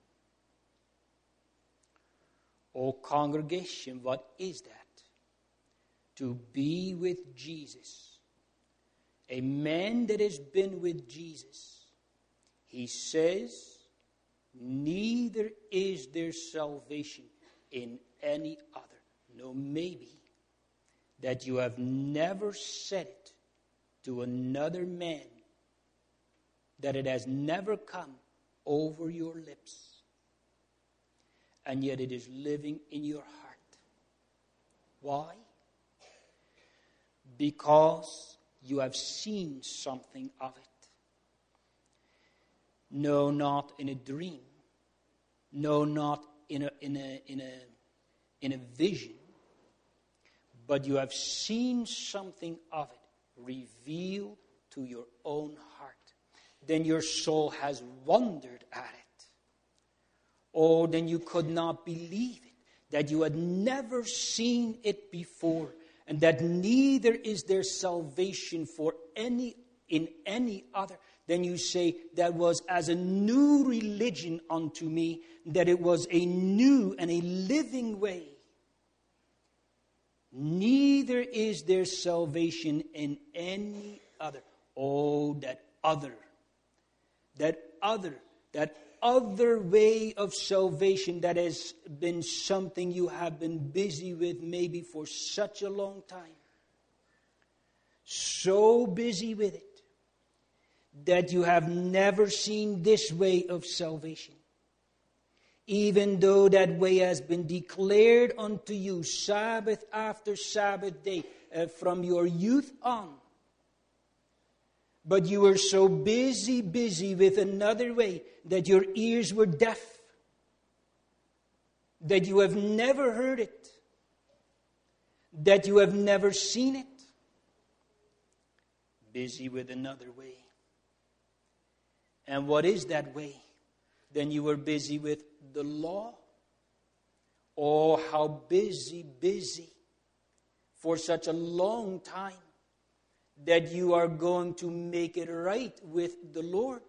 O congregation, what is that? To be with Jesus. A man that has been with Jesus, he says, neither is there salvation in any other. No, maybe that you have never said it to another man, that it has never come over your lips, and yet it is living in your heart. Why? Because you have seen something of it. No, not in a dream. No, not in a vision. But you have seen something of it revealed to your own heart. Then your soul has wondered at it. Oh, then you could not believe it, that you had never seen it before, and that neither is there salvation for in any other. Then you say, that was as a new religion unto me, that it was a new and a living way. Neither is there salvation in any other. Oh, that other way of salvation that has been something you have been busy with maybe for such a long time. So busy with it that you have never seen this way of salvation, even though that way has been declared unto you Sabbath after Sabbath day from your youth on. But you were so busy with another way that your ears were deaf, that you have never heard it, that you have never seen it. Busy with another way. And what is that way? Then you were busy with the law. Oh, how busy for such a long time that you are going to make it right with the Lord.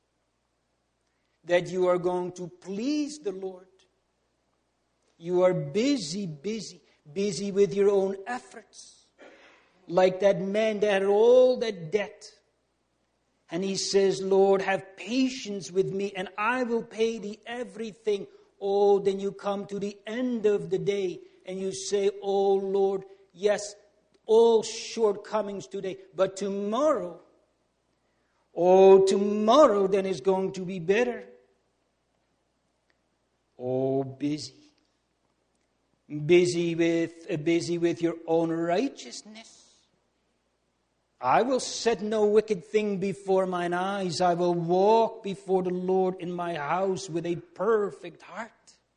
That you are going to please the Lord. You are busy with your own efforts. Like that man that had all that debt. And he says, Lord, have patience with me and I will pay thee everything. Oh, then you come to the end of the day and you say, oh Lord, yes, all shortcomings today, but tomorrow then is going to be better. Oh, busy with your own righteousness. I will set no wicked thing before mine eyes. I will walk before the Lord in my house with a perfect heart.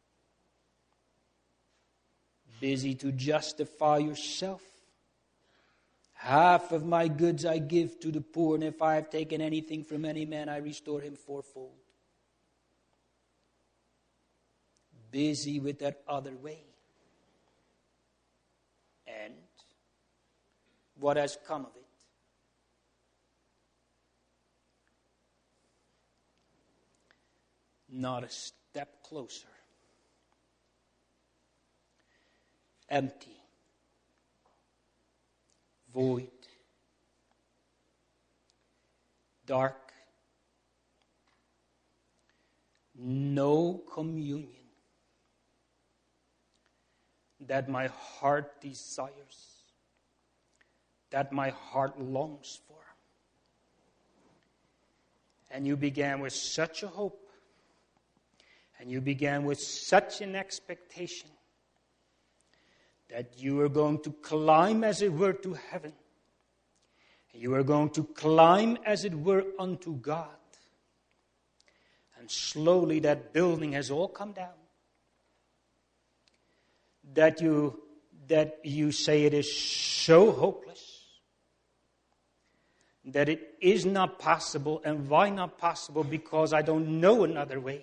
Busy to justify yourself. Half of my goods I give to the poor, and if I have taken anything from any man, I restore him fourfold. Busy with that other way. And what has come of it? Not a step closer. Empty. Void. Dark. No communion that my heart desires, that my heart longs for. And you began with such a hope, and you began with such an expectation that you were going to climb, as it were, to heaven. You were going to climb, as it were, unto God. And slowly that building has all come down. That you say it is so hopeless, that it is not possible. And why not possible? Because I don't know another way.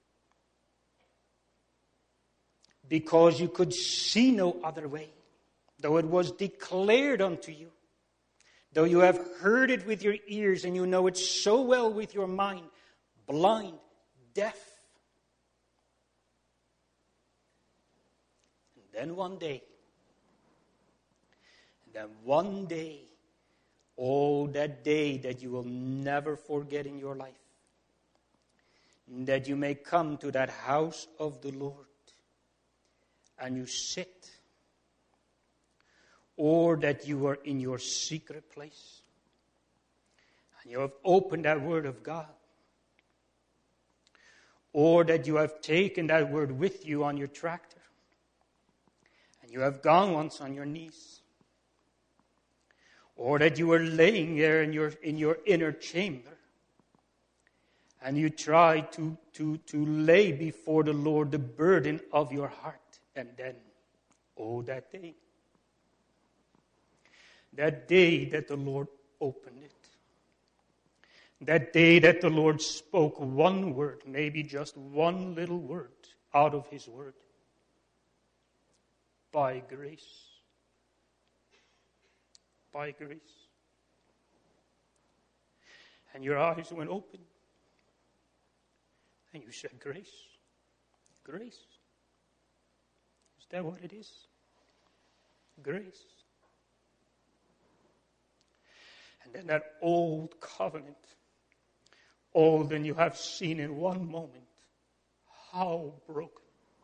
Because you could see no other way, though it was declared unto you, though you have heard it with your ears and you know it so well with your mind, blind, deaf. And then one day, oh, that day that you will never forget in your life, that you may come to that house of the Lord, and you sit, or that you are in your secret place, and you have opened that word of God, or that you have taken that word with you on your tractor, and you have gone once on your knees, or that you are laying there in your inner chamber, and you try to lay before the Lord the burden of your heart. And then, oh, that day that the Lord opened it, that day that the Lord spoke one word, maybe just one little word out of His word. By grace. By grace. And your eyes went open. And you said, grace. Grace. Is that what it is? Grace. And then that old covenant, old and you have seen in one moment how broken.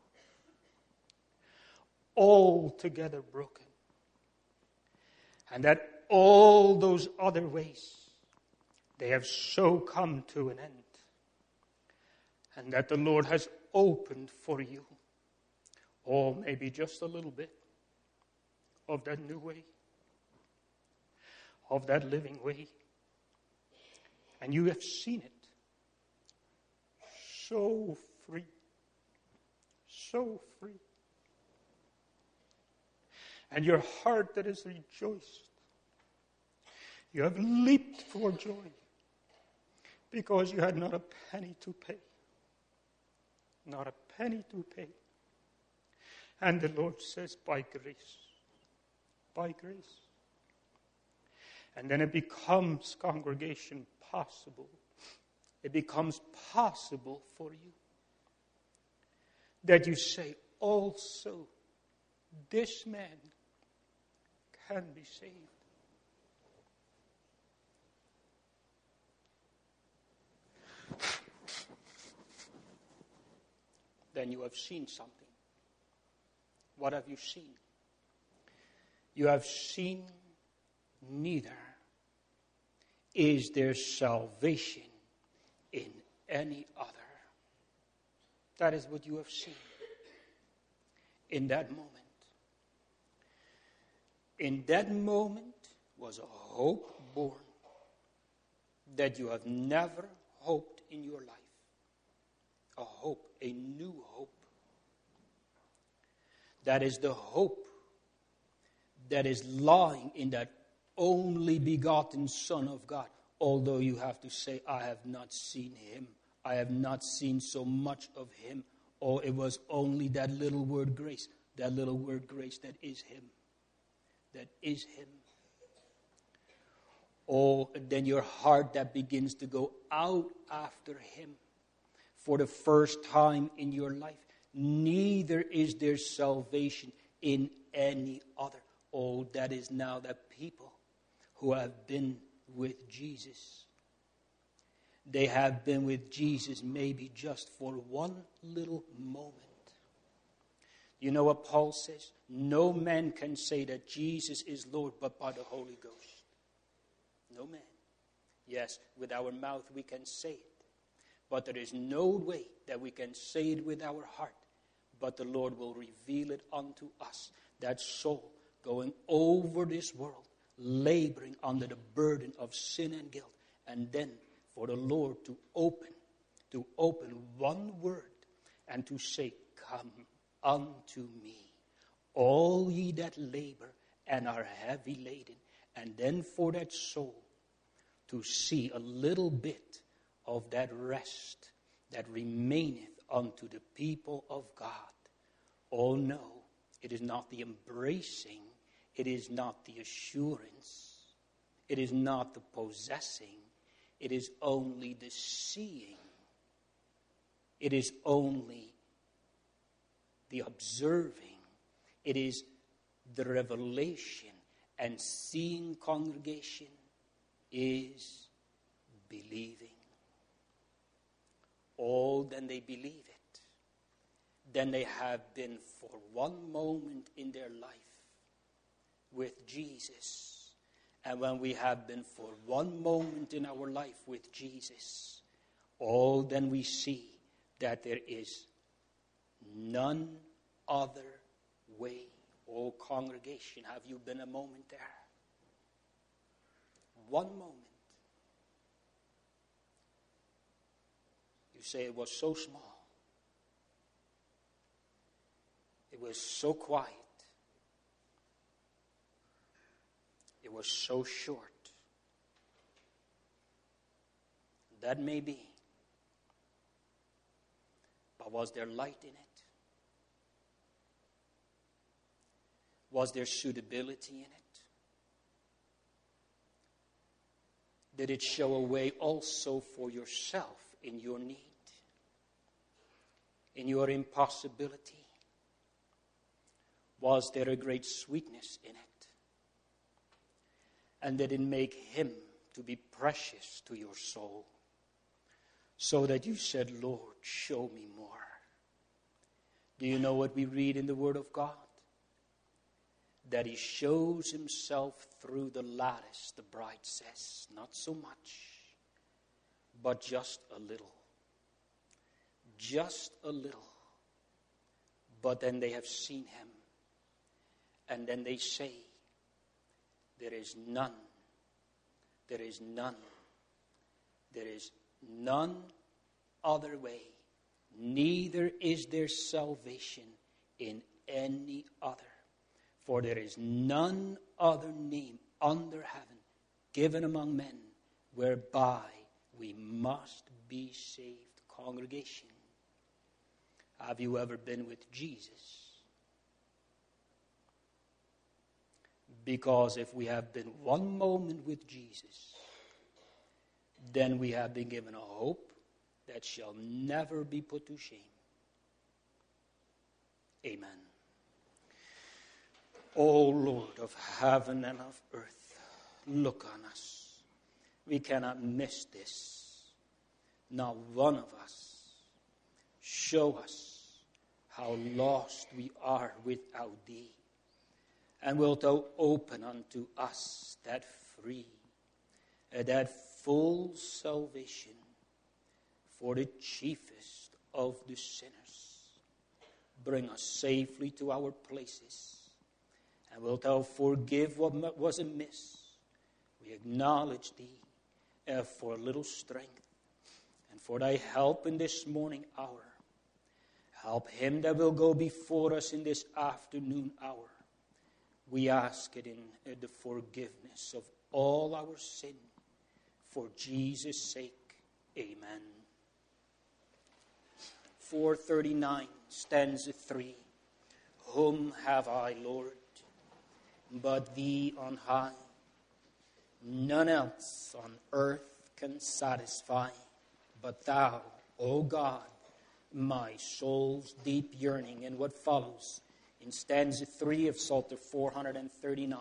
Altogether broken. And that all those other ways they have so come to an end, and that the Lord has opened for you, or maybe just a little bit, of that new way, of that living way. And you have seen it. So free. So free. And your heart that is rejoiced. You have leaped for joy because you had not a penny to pay. Not a penny to pay. And the Lord says, by grace. By grace. And then it becomes, congregation, possible. It becomes possible for you that you say, also, this man can be saved. Then you have seen something. What have you seen? You have seen neither is there salvation in any other. That is what you have seen in that moment. In that moment was a hope born that you have never hoped in your life. A hope, a new hope. That is the hope that is lying in that only begotten Son of God. Although you have to say, I have not seen him. I have not seen so much of him. Or it was only that little word grace. That little word grace that is him. That is him. Or then your heart that begins to go out after him for the first time in your life. Neither is there salvation in any other. Oh, that is now the people who have been with Jesus. They have been with Jesus maybe just for one little moment. You know what Paul says? No man can say that Jesus is Lord but by the Holy Ghost. No man. Yes, with our mouth we can say it. But there is no way that we can say it with our heart. But the Lord will reveal it unto us. That soul going over this world, laboring under the burden of sin and guilt. And then for the Lord to open one word and to say, come unto me, all ye that labor and are heavy laden. And then for that soul to see a little bit of that rest that remaineth unto the people of God. Oh no, it is not the embracing, it is not the assurance, it is not the possessing, it is only the seeing. It is only the observing. It is the revelation. And seeing, congregation, is believing. Oh, then they believe it. Then they have been for one moment in their life with Jesus. And when we have been for one moment in our life with Jesus, oh, then we see that there is none other way. Oh, congregation, have you been a moment there? One moment. You say it was so small. It was so quiet. It was so short. That may be. But was there light in it? Was there suitability in it? Did it show a way also for yourself in your need? In your impossibility? Was there a great sweetness in it? And did it make him to be precious to your soul? So that you said, Lord, show me more. Do you know what we read in the Word of God? That he shows himself through the lattice, the bride says. Not so much. but just a little. Just a little. But then they have seen him. And then they say, there is none. There is none. There is none other way. Neither is there salvation in any other. For there is none other name under heaven given among men whereby we must be saved. Congregation, have you ever been with Jesus? Because if we have been one moment with Jesus, then we have been given a hope that shall never be put to shame. Amen. O Lord of heaven and of earth, look on us. We cannot miss this. Not one of us. Show us how lost we are without thee. And wilt thou open unto us that free, that full salvation for the chiefest of the sinners. Bring us safely to our places. And wilt thou forgive what was amiss? We acknowledge thee for a little strength and for thy help in this morning hour. Help him that will go before us in this afternoon hour. We ask it in the forgiveness of all our sin. For Jesus' sake, amen. 439, stanza 3. Whom have I, Lord, but thee on high? None else on earth can satisfy, but thou, O God, my soul's deep yearning. And what follows in stanza 3 of Psalter 439.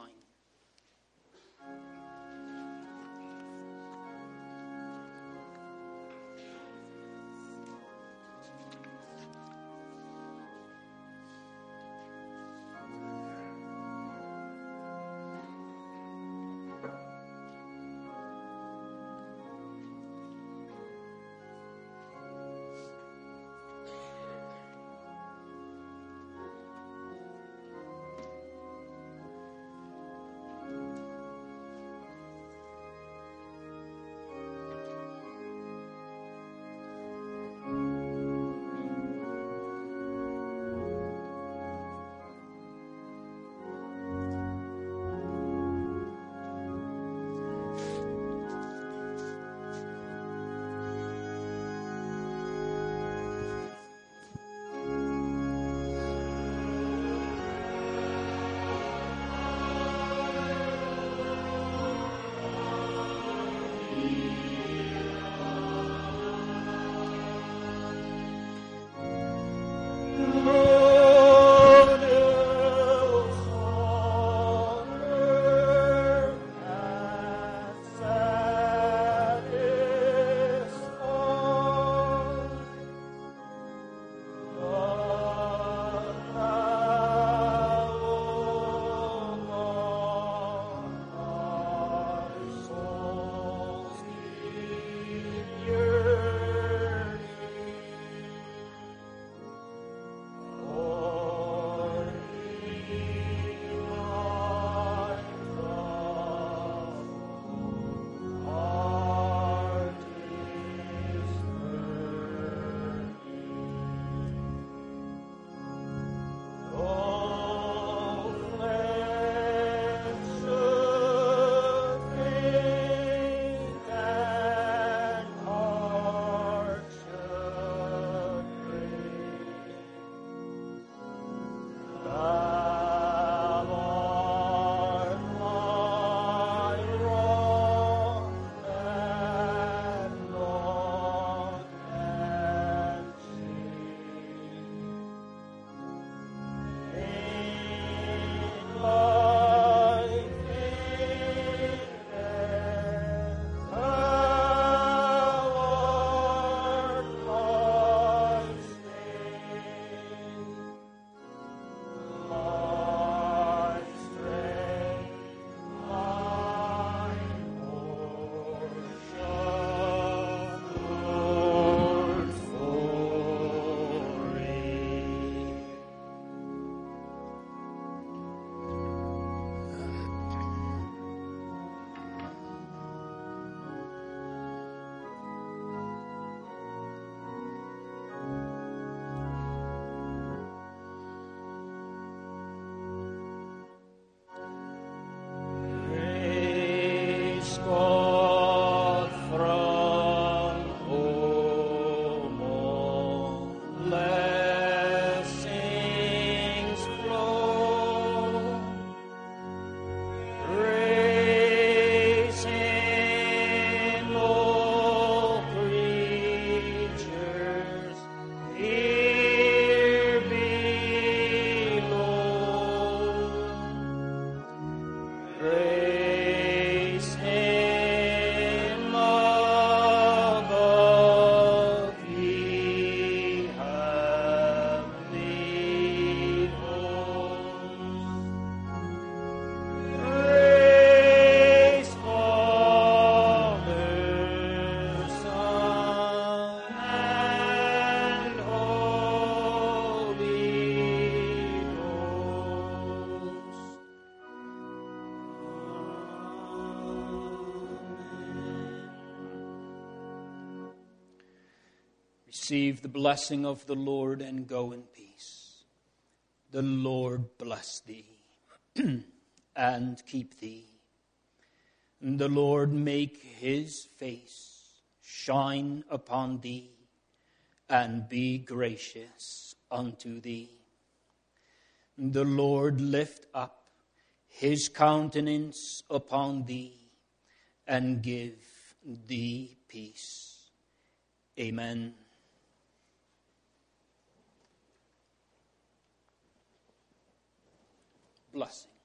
Praise him above, ye heavenly hosts. Praise Father, Son, and Holy Ghost. Receive the blessing of the Lord and go in peace. The Lord bless thee and keep thee. The Lord make his face shine upon thee and be gracious unto thee. The Lord lift up his countenance upon thee and give thee peace. Amen. Blessing.